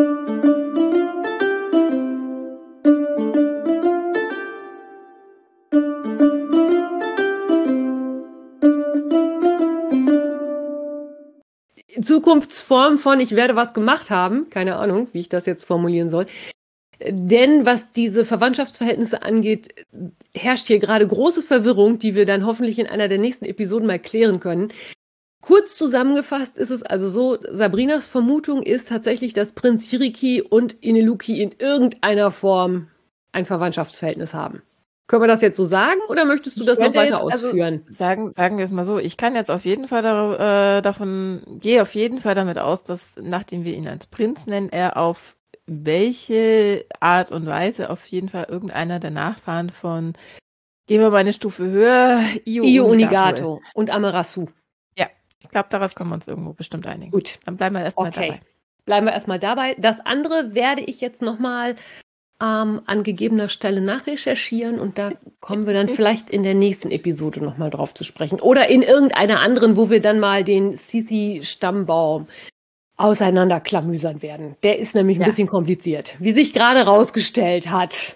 Zukunftsform von ich werde was gemacht haben, keine Ahnung, wie ich das jetzt formulieren soll. Denn was diese Verwandtschaftsverhältnisse angeht, herrscht hier gerade große Verwirrung, die wir dann hoffentlich in einer der nächsten Episoden mal klären können. Kurz zusammengefasst ist es also so, Sabrinas Vermutung ist tatsächlich, dass Prinz Jiriki und Ineluki in irgendeiner Form ein Verwandtschaftsverhältnis haben. Können wir das jetzt so sagen oder möchtest du ich das noch weiter jetzt, ausführen? Also sagen, sagen wir es mal so, ich kann jetzt auf jeden Fall da, äh, davon, gehe auf jeden Fall damit aus, dass nachdem wir ihn als Prinz nennen, er auf welche Art und Weise auf jeden Fall irgendeiner der Nachfahren von, gehen wir mal eine Stufe höher, Io, Io Unigato, Unigato und Amaterasu. Ja, ich glaube, darauf können wir uns irgendwo bestimmt einigen. Gut. Dann bleiben wir erstmal okay. dabei. Bleiben wir erstmal dabei. Das andere werde ich jetzt nochmal ähm, an gegebener Stelle nachrecherchieren und da kommen wir dann vielleicht in der nächsten Episode nochmal drauf zu sprechen. Oder in irgendeiner anderen, wo wir dann mal den Sithi-Stammbaum auseinanderklamüsern werden. Der ist nämlich ein ja. bisschen kompliziert, wie sich gerade rausgestellt hat.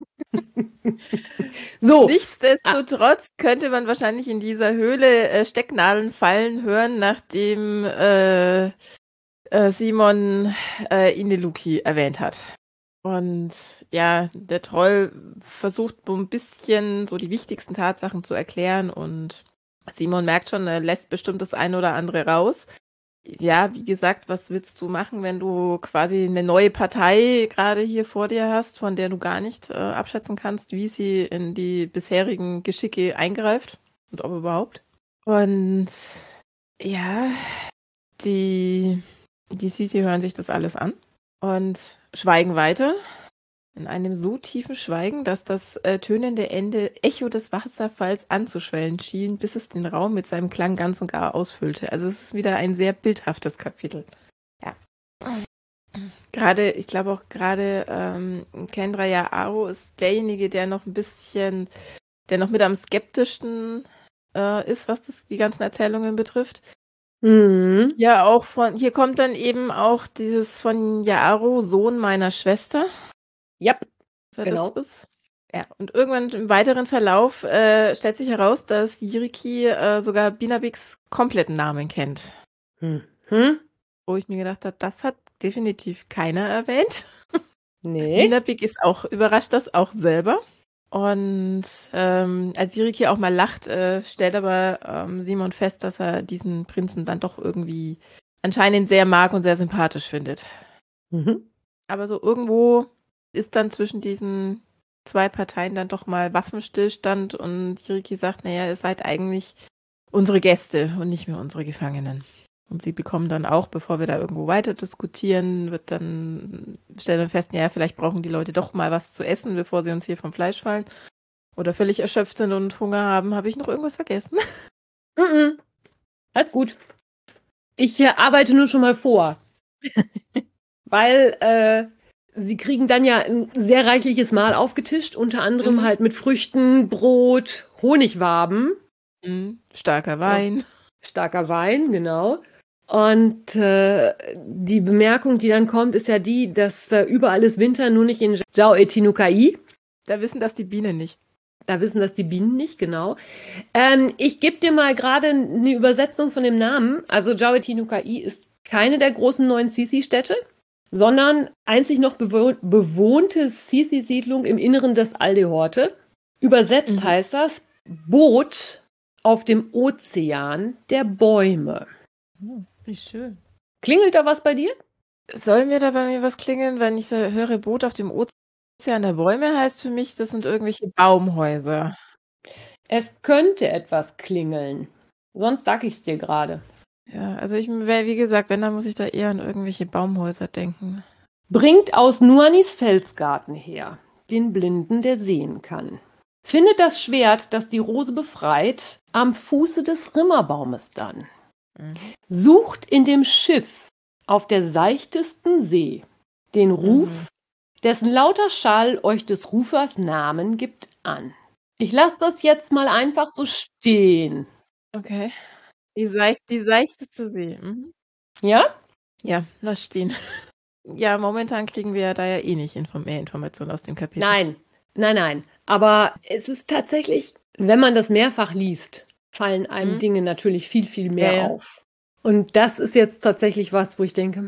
So. Nichtsdestotrotz ah. könnte man wahrscheinlich in dieser Höhle äh, Stecknadeln fallen hören, nachdem äh, äh, Simon äh, Ineluki erwähnt hat. Und ja, der Troll versucht so ein bisschen so die wichtigsten Tatsachen zu erklären und Simon merkt schon, er lässt bestimmt das eine oder andere raus. Ja, wie gesagt, was willst du machen, wenn du quasi eine neue Partei gerade hier vor dir hast, von der du gar nicht äh, abschätzen kannst, wie sie in die bisherigen Geschicke eingreift und ob überhaupt. Und ja, die, die Sithi hören sich das alles an und schweigen weiter in einem so tiefen Schweigen, dass das äh, tönende Ende Echo des Wasserfalls anzuschwellen schien, bis es den Raum mit seinem Klang ganz und gar ausfüllte. Also es ist wieder ein sehr bildhaftes Kapitel. Ja. Gerade, ich glaube auch gerade ähm, Kendra Ya'aro ist derjenige, der noch ein bisschen, der noch mit am skeptischsten äh, ist, was das, die ganzen Erzählungen betrifft. Mhm. Ja, auch von, hier kommt dann eben auch dieses von Ya'aro, Sohn meiner Schwester. Ja, yep, so, genau. Ist, ja, und irgendwann im weiteren Verlauf äh, stellt sich heraus, dass Jiriki äh, sogar Binabiks kompletten Namen kennt. Mhm. Wo ich mir gedacht habe, das hat definitiv keiner erwähnt. Nee. Binabik ist auch überrascht das auch selber. Und ähm, als Jiriki auch mal lacht, äh, stellt aber ähm, Simon fest, dass er diesen Prinzen dann doch irgendwie anscheinend sehr mag und sehr sympathisch findet. Mhm. Aber so irgendwo ist dann zwischen diesen zwei Parteien dann doch mal Waffenstillstand und Jiriki sagt, naja, ihr seid eigentlich unsere Gäste und nicht mehr unsere Gefangenen. Und sie bekommen dann auch, bevor wir da irgendwo weiter diskutieren, wird dann, stellen dann fest, ja, vielleicht brauchen die Leute doch mal was zu essen, bevor sie uns hier vom Fleisch fallen. Oder völlig erschöpft sind und Hunger haben. Habe ich noch irgendwas vergessen? Mhm. Alles gut. Ich äh, arbeite nur schon mal vor. Weil äh, sie kriegen dann ja ein sehr reichliches Mahl aufgetischt, unter anderem mhm. halt mit Früchten, Brot, Honigwaben. Mhm. Starker Wein. Ja. Starker Wein, genau. Und äh, die Bemerkung, die dann kommt, ist ja die, dass äh, überall ist Winter, nur nicht in Zhao Etinukai. Da wissen das die Bienen nicht. Da wissen das die Bienen nicht, genau. Ähm, ich gebe dir mal gerade eine Übersetzung von dem Namen. Also Zhao Etinukai ist keine der großen neuen Sithi-Städte, sondern einzig noch bewoh- bewohnte Sithi-Siedlung im Inneren des Aldehorte. Übersetzt mhm. heißt das Boot auf dem Ozean der Bäume. Oh, wie schön. Klingelt da was bei dir? Soll mir da bei mir was klingeln, wenn ich so höre, Boot auf dem Ozean der Bäume heißt für mich, das sind irgendwelche Baumhäuser. Es könnte etwas klingeln. Sonst sag ich es dir gerade. Ja, also ich, wie gesagt, wenn, dann muss ich da eher an irgendwelche Baumhäuser denken. Bringt aus Nuanis Felsgarten her den Blinden, der sehen kann. Findet das Schwert, das die Rose befreit, am Fuße des Rimmerbaumes dann. Mhm. Sucht in dem Schiff auf der seichtesten See den Ruf, Mhm. dessen lauter Schall euch des Rufers Namen gibt an. Ich lasse das jetzt mal einfach so stehen. Okay. Die, seicht, die seichteste See. Mhm. Ja? Ja, lass stehen. Ja, momentan kriegen wir ja da ja eh nicht inform mehr Informationen aus dem Kapitel. Nein, nein, nein. Aber es ist tatsächlich, wenn man das mehrfach liest, fallen einem Mhm. Dinge natürlich viel, viel mehr Ja, ja. auf. Und das ist jetzt tatsächlich was, wo ich denke,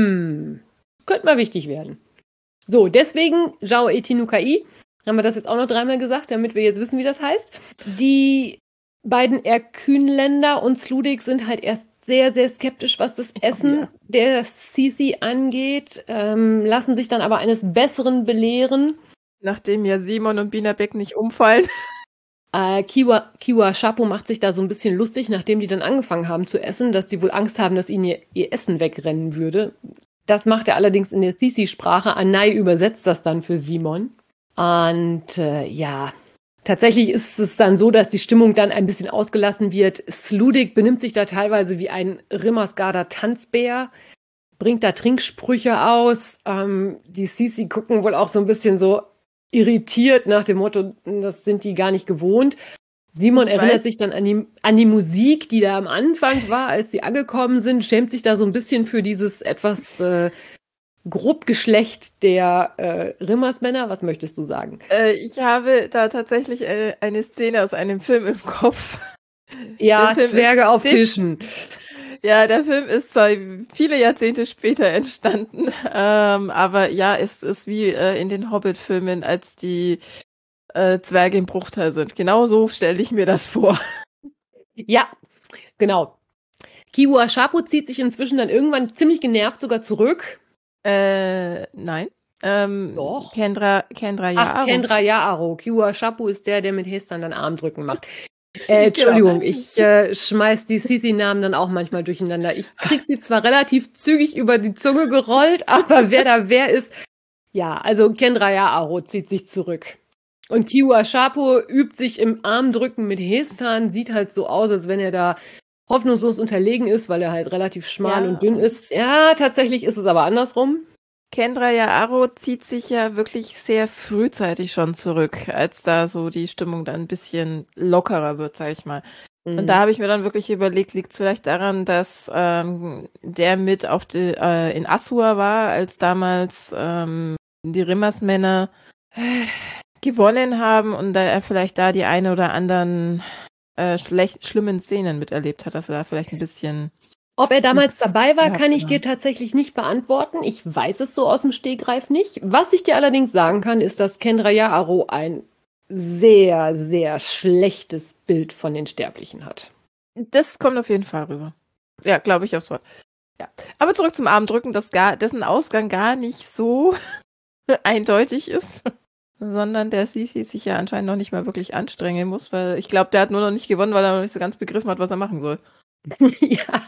hm, könnte mal wichtig werden. So, deswegen Zhao Etinukai, haben wir das jetzt auch noch dreimal gesagt, damit wir jetzt wissen, wie das heißt. Die beiden Erkünländer und Sludig sind halt erst sehr, sehr skeptisch, was das Essen Ja. der Cithi angeht, ähm, lassen sich dann aber eines Besseren belehren. Nachdem ja Simon und Binabeck nicht umfallen. Äh, Kiwa, Kiwa Shapo macht sich da so ein bisschen lustig, nachdem die dann angefangen haben zu essen, dass die wohl Angst haben, dass ihnen ihr, ihr Essen wegrennen würde. Das macht er allerdings in der Cithi-Sprache. Anai übersetzt das dann für Simon. Und äh, ja, tatsächlich ist es dann so, dass die Stimmung dann ein bisschen ausgelassen wird. Sludig benimmt sich da teilweise wie ein Rimmersgarder Tanzbär, bringt da Trinksprüche aus. Ähm, die Cithi gucken wohl auch so ein bisschen so irritiert nach dem Motto, das sind die gar nicht gewohnt. Simon Ich erinnert weiß. sich dann an die, an die Musik, die da am Anfang war, als sie angekommen sind, schämt sich da so ein bisschen für dieses etwas äh, Grobgeschlecht der äh, Rimmersmänner. Was möchtest du sagen? Äh, ich habe da tatsächlich äh, eine Szene aus einem Film im Kopf. Ja, Der Film Zwerge ist auf de- Tischen. Ja, der Film ist zwar viele Jahrzehnte später entstanden, ähm, aber ja, es ist wie äh, in den Hobbit-Filmen, als die äh, Zwerge im Bruchteil sind. Genau so stelle ich mir das vor. Ja, genau. Kiwa Shapo zieht sich inzwischen dann irgendwann ziemlich genervt sogar zurück. Äh, nein. Ähm, Doch. Kendra, Kendra Ach, Yaro. Kendra Yaaro. Kiwa Shapo ist der, der mit Hestan dann Armdrücken macht. Äh, Genau. Entschuldigung, ich äh, schmeiß die Cithi-Namen dann auch manchmal durcheinander. Ich krieg sie zwar relativ zügig über die Zunge gerollt, aber wer da wer ist, ja, also Kendra Yaaro zieht sich zurück. Und Kiwa Shapo übt sich im Armdrücken mit Hestan, sieht halt so aus, als wenn er da hoffnungslos unterlegen ist, weil er halt relativ schmal Ja, und dünn und- ist. Ja, tatsächlich ist es aber andersrum. Kendra Yaro zieht sich ja wirklich sehr frühzeitig schon zurück, als da so die Stimmung dann ein bisschen lockerer wird, sag ich mal. Mhm. Und da habe ich mir dann wirklich überlegt, liegt es vielleicht daran, dass ähm, der mit auf die, äh, in Assur war, als damals ähm, die Rimmersmänner äh, gewonnen haben und da er vielleicht da die eine oder anderen äh, schlecht, schlimmen Szenen miterlebt hat, dass er da vielleicht ein bisschen Ob er damals Nix dabei war, gehabt, kann ich ja. dir tatsächlich nicht beantworten. Ich weiß es so aus dem Stegreif nicht. Was ich dir allerdings sagen kann, ist, dass Kendra Yaaro ein sehr, sehr schlechtes Bild von den Sterblichen hat. Das kommt auf jeden Fall rüber. Ja, glaube ich aufs Wort. Ja. Aber zurück zum Armdrücken, dass gar, dessen Ausgang gar nicht so eindeutig ist, sondern der Cithi sich ja anscheinend noch nicht mal wirklich anstrengen muss, weil ich glaube, der hat nur noch nicht gewonnen, weil er noch nicht so ganz begriffen hat, was er machen soll. Ja.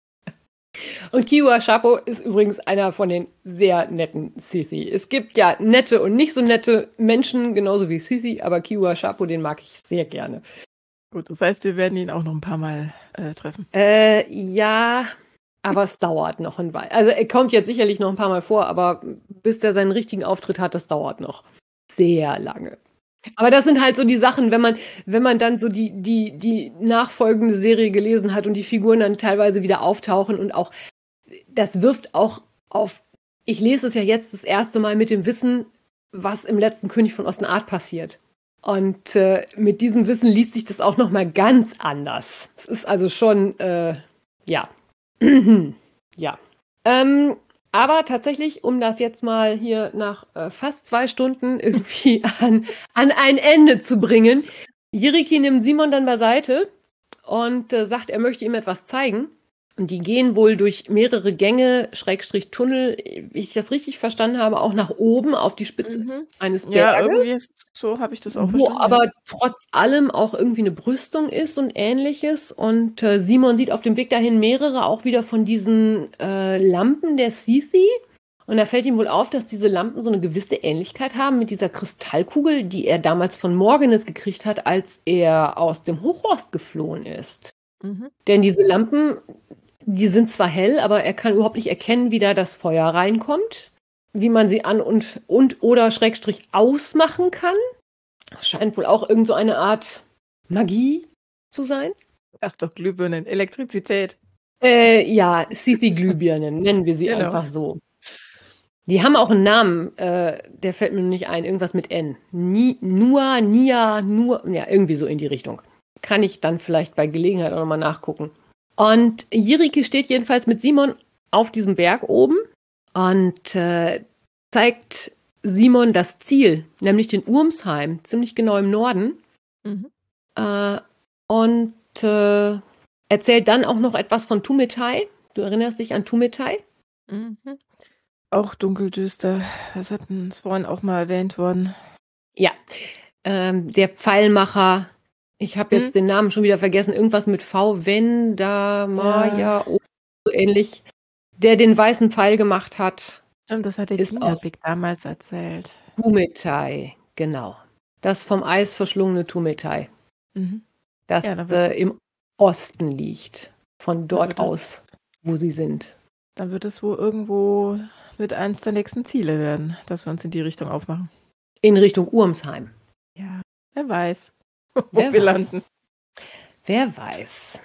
Und Kiwa Shapo ist übrigens einer von den sehr netten Cithi. Es gibt ja nette und nicht so nette Menschen, genauso wie Cithi, aber Kiwa Shapo, den mag ich sehr gerne. Gut, das heißt, wir werden ihn auch noch ein paar Mal äh, treffen. Äh, ja, aber es dauert noch ein Weil. Also er kommt jetzt sicherlich noch ein paar Mal vor, aber bis der seinen richtigen Auftritt hat, das dauert noch sehr lange. Aber das sind halt so die Sachen, wenn man, wenn man dann so die, die, die nachfolgende Serie gelesen hat und die Figuren dann teilweise wieder auftauchen und auch, das wirft auch auf, ich lese es ja jetzt das erste Mal mit dem Wissen, was im letzten König von Ostenart passiert. Und äh, mit diesem Wissen liest sich das auch nochmal ganz anders. Es ist also schon, äh, ja. ja. Ähm, aber tatsächlich, um das jetzt mal hier nach äh, fast zwei Stunden irgendwie an, an ein Ende zu bringen, Jiriki nimmt Simon dann beiseite und äh, sagt, er möchte ihm etwas zeigen. Und die gehen wohl durch mehrere Gänge, Schrägstrich Tunnel, wie ich das richtig verstanden habe, auch nach oben auf die Spitze Mhm. eines Ja, Berges. irgendwie ist, so habe ich das auch Wo verstanden. aber trotz allem auch irgendwie eine Brüstung ist und ähnliches. Und äh, Simon sieht auf dem Weg dahin mehrere auch wieder von diesen äh, Lampen der Cithi. Und da fällt ihm wohl auf, dass diese Lampen so eine gewisse Ähnlichkeit haben mit dieser Kristallkugel, die er damals von Morgenes gekriegt hat, als er aus dem Hochhorst geflohen ist. Mhm. Denn diese Lampen, die sind zwar hell, aber er kann überhaupt nicht erkennen, wie da das Feuer reinkommt, wie man sie an- und, und oder Schrägstrich ausmachen kann. Scheint wohl auch irgend so eine Art Magie zu sein. Ach doch, Glühbirnen, Elektrizität. Äh, ja, Sisi-Glühbirnen, nennen wir sie Genau. einfach so. Die haben auch einen Namen, äh, der fällt mir nur nicht ein, irgendwas mit N. Ni, Nua, Nia, Nur, ja, irgendwie so in die Richtung. Kann ich dann vielleicht bei Gelegenheit auch nochmal nachgucken. Und Jirike steht jedenfalls mit Simon auf diesem Berg oben und äh, zeigt Simon das Ziel, nämlich den Urmsheim, ziemlich genau im Norden. Mhm. Äh, und äh, erzählt dann auch noch etwas von Tumetai. Du erinnerst dich an Tumetai? Mhm. Auch dunkeldüster. Das hat uns vorhin auch mal erwähnt worden. Ja, ähm, der Pfeilmacher. Ich habe jetzt Hm? den Namen schon wieder vergessen. Irgendwas mit V, Wenda, Maya, oh, so ähnlich. Der den weißen Pfeil gemacht hat, Stimmt, das hat der ist aus Tina-Big damals erzählt. Tumetai. Genau. Das vom Eis verschlungene Tumetai. Mhm. Das Ja, da wird- äh, im Osten liegt. Von Da dort wird das- aus, wo sie sind. Dann wird es wohl irgendwo mit eins der nächsten Ziele werden, dass wir uns in die Richtung aufmachen. In Richtung Urmsheim. Ja, wer weiß, wo Wer wir weiß. landen. Wer weiß.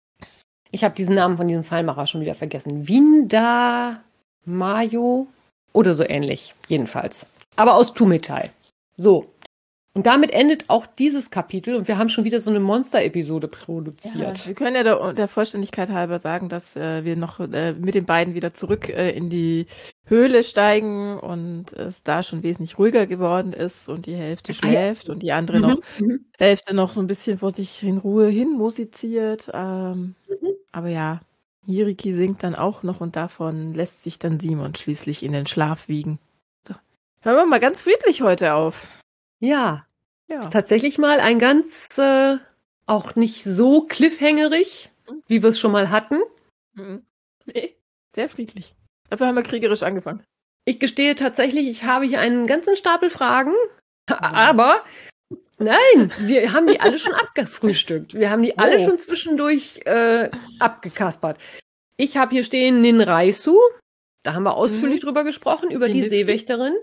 Ich habe diesen Namen von diesem Pfeilmacher schon wieder vergessen. Winda Mayo oder so ähnlich, jedenfalls. Aber aus Tumetai. So. Und damit endet auch dieses Kapitel und wir haben schon wieder so eine Monster-Episode Ja, produziert. wir können ja der, der Vollständigkeit halber sagen, dass äh, wir noch äh, mit den beiden wieder zurück äh, in die Höhle steigen und es da schon wesentlich ruhiger geworden ist und die Hälfte Ah, ja. schläft und die andere noch Mhm. Mhm. Hälfte noch so ein bisschen vor sich in Ruhe hin musiziert. Ähm, Mhm. aber ja, Jiriki singt dann auch noch und davon lässt sich dann Simon schließlich in den Schlaf wiegen. So. Hören wir mal ganz friedlich heute auf. Ja, Ja. ist tatsächlich mal ein ganz, äh, auch nicht so cliffhangerig, wie wir es schon mal hatten. Mhm. Nee, sehr friedlich. Dafür haben wir kriegerisch angefangen. Ich gestehe tatsächlich, ich habe hier einen ganzen Stapel Fragen, aber nein, wir haben die alle schon abgefrühstückt. Wir haben die alle Oh. schon zwischendurch äh, abgekaspert. Ich habe hier stehen Ninraisu, da haben wir ausführlich drüber gesprochen, über Die die Niski. Seewächterin,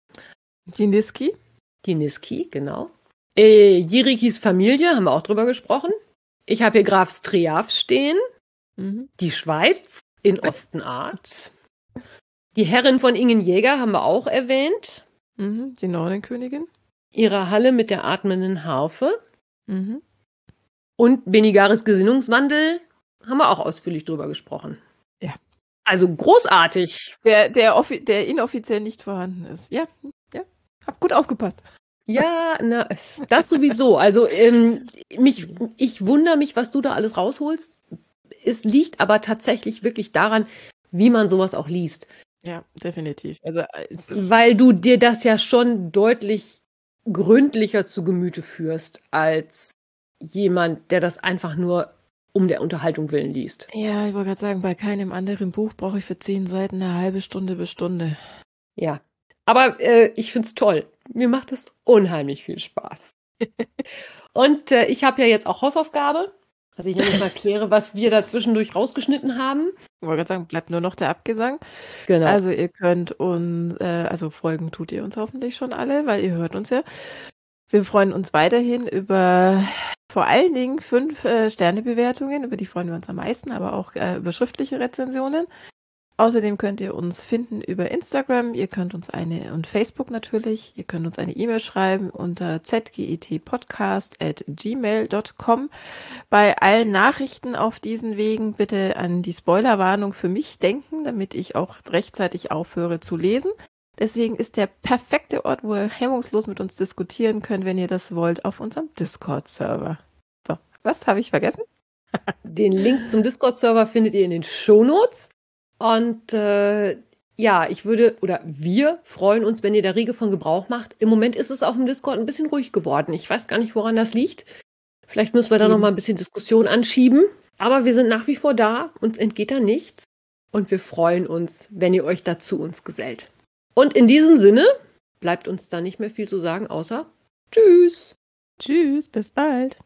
Die Niski. die Niski, genau. Äh, Jirikis Familie, haben wir auch drüber gesprochen. Ich habe hier Graf Streaf stehen, Mhm. die Schweiz in Ostenart. Die Herrin von Ingen Jäger haben wir auch erwähnt. Mhm. Die Nornenkönigin. Ihre Halle mit der atmenden Harfe. Mhm. Und Benigaris Gesinnungswandel haben wir auch ausführlich drüber gesprochen. Ja. Also großartig. Der, der, offi- der inoffiziell nicht vorhanden ist. Ja, ja. Hab gut aufgepasst. Ja, na, es- das sowieso. Also ähm, mich, ich wundere mich, was du da alles rausholst. Es liegt aber tatsächlich wirklich daran, wie man sowas auch liest. Ja, definitiv. Also, äh, Weil du dir das ja schon deutlich gründlicher zu Gemüte führst, als jemand, der das einfach nur um der Unterhaltung willen liest. ja, ich wollte gerade sagen, bei keinem anderen Buch brauche ich für zehn Seiten eine halbe Stunde bis Stunde. Ja. Aber äh, ich find's toll. Mir macht es unheimlich viel Spaß. Und äh, ich habe ja jetzt auch Hausaufgabe, dass ich nämlich mal kläre, was wir da zwischendurch rausgeschnitten haben. Ich wollte gerade sagen, bleibt nur noch der Abgesang. Genau. Also ihr könnt uns, äh, also folgen tut ihr uns hoffentlich schon alle, weil ihr hört uns ja. Wir freuen uns weiterhin über vor allen Dingen fünf äh, Sternebewertungen, über die freuen wir uns am meisten, aber auch äh, über schriftliche Rezensionen. Außerdem könnt ihr uns finden über Instagram, ihr könnt uns eine und Facebook natürlich, ihr könnt uns eine E-Mail schreiben unter z g e t podcast at gmail dot com. Bei allen Nachrichten auf diesen Wegen bitte an die Spoilerwarnung für mich denken, damit ich auch rechtzeitig aufhöre zu lesen. Deswegen ist der perfekte Ort, wo ihr hemmungslos mit uns diskutieren könnt, wenn ihr das wollt, auf unserem Discord-Server. So, was habe ich vergessen? Den Link zum Discord-Server findet ihr in den Shownotes. Und äh, ja, ich würde, oder wir freuen uns, wenn ihr da rege von Gebrauch macht. Im Moment ist es auf dem Discord ein bisschen ruhig geworden. Ich weiß gar nicht, woran das liegt. Vielleicht müssen wir da Eben. noch mal ein bisschen Diskussion anschieben. Aber wir sind nach wie vor da, uns entgeht da nichts. Und wir freuen uns, wenn ihr euch dazu uns gesellt. Und in diesem Sinne bleibt uns da nicht mehr viel zu sagen, außer Tschüss. Tschüss, bis bald.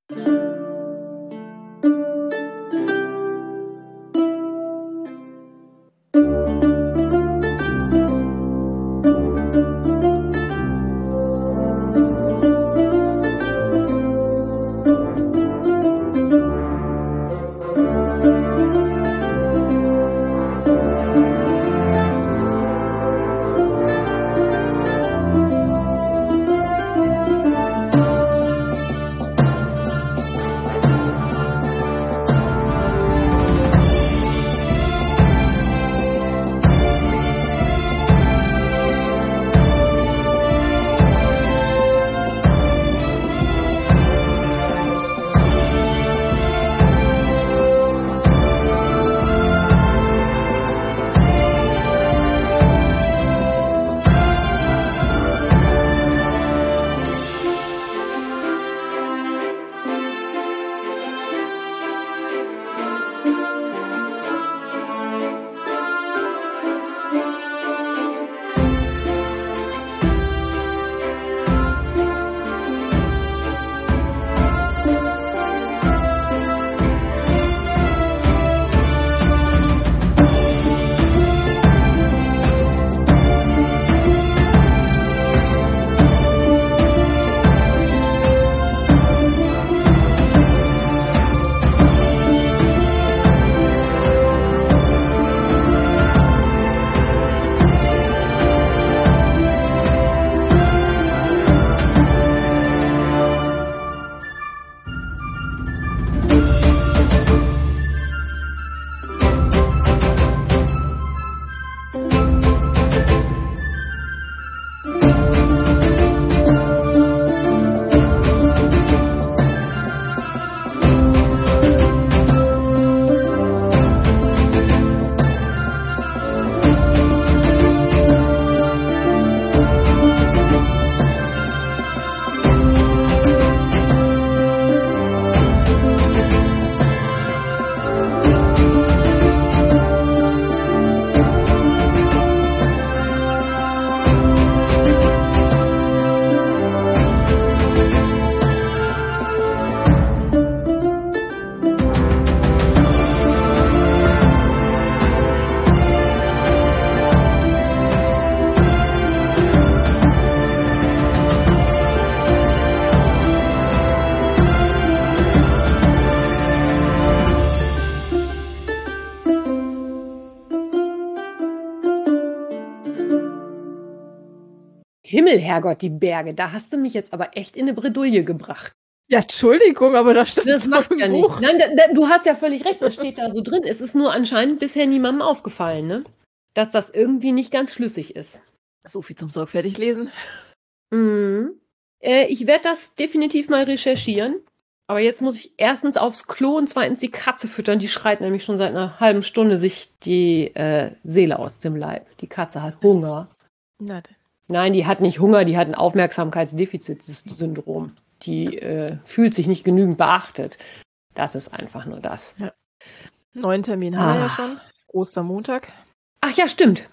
Himmel, Herrgott, die Berge, da hast du mich jetzt aber echt in eine Bredouille gebracht. Ja, Entschuldigung, aber da stand Das so macht im ja Buch. nichts. Nein, da, da, du hast ja völlig recht, das steht da so drin. Es ist nur anscheinend bisher niemandem aufgefallen, ne? Dass das irgendwie nicht ganz schlüssig ist. So viel zum sorgfältig lesen. Mhm. Äh, ich werde das definitiv mal recherchieren. Aber jetzt muss ich erstens aufs Klo und zweitens die Katze füttern. Die schreit nämlich schon seit einer halben Stunde sich die äh, Seele aus dem Leib. Die Katze hat Hunger. Na denn. Nein, die hat nicht Hunger, die hat ein Aufmerksamkeitsdefizitsyndrom. Die äh, fühlt sich nicht genügend beachtet. Das ist einfach nur das. Ja. Neuen Termin haben wir ja Ah. schon. Ostermontag. Ach ja, stimmt.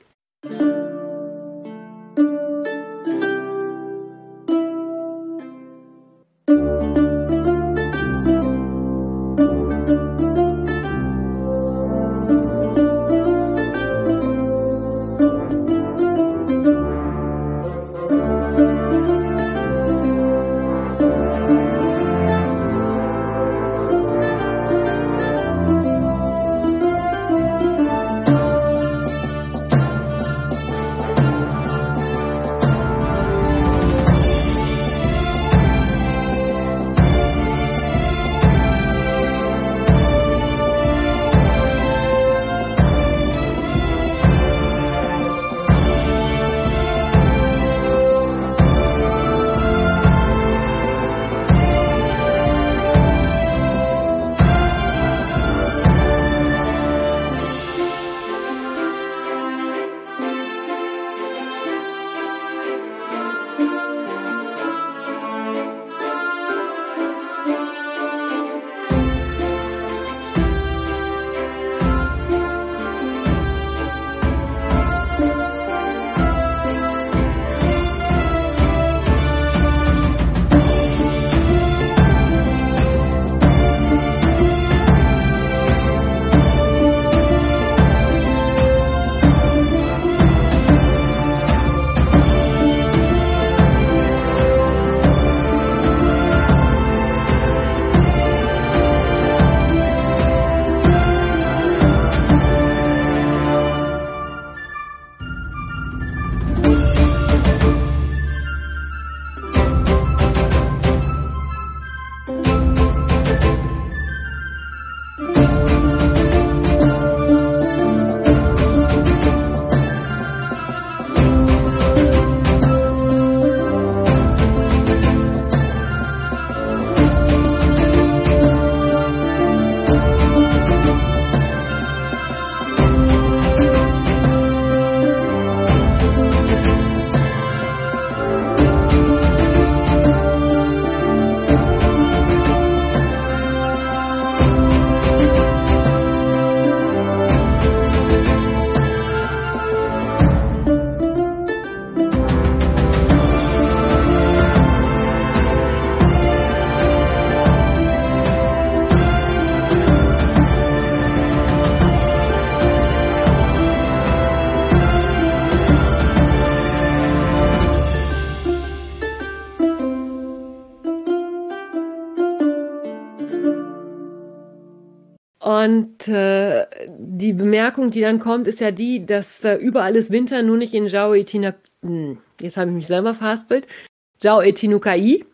Und äh, die Bemerkung, die dann kommt, ist ja die, dass äh, überall ist Winter, nur nicht in Zhao Etinukai. Hm, jetzt habe ich mich selber verhaspelt. Zhao Etinukai.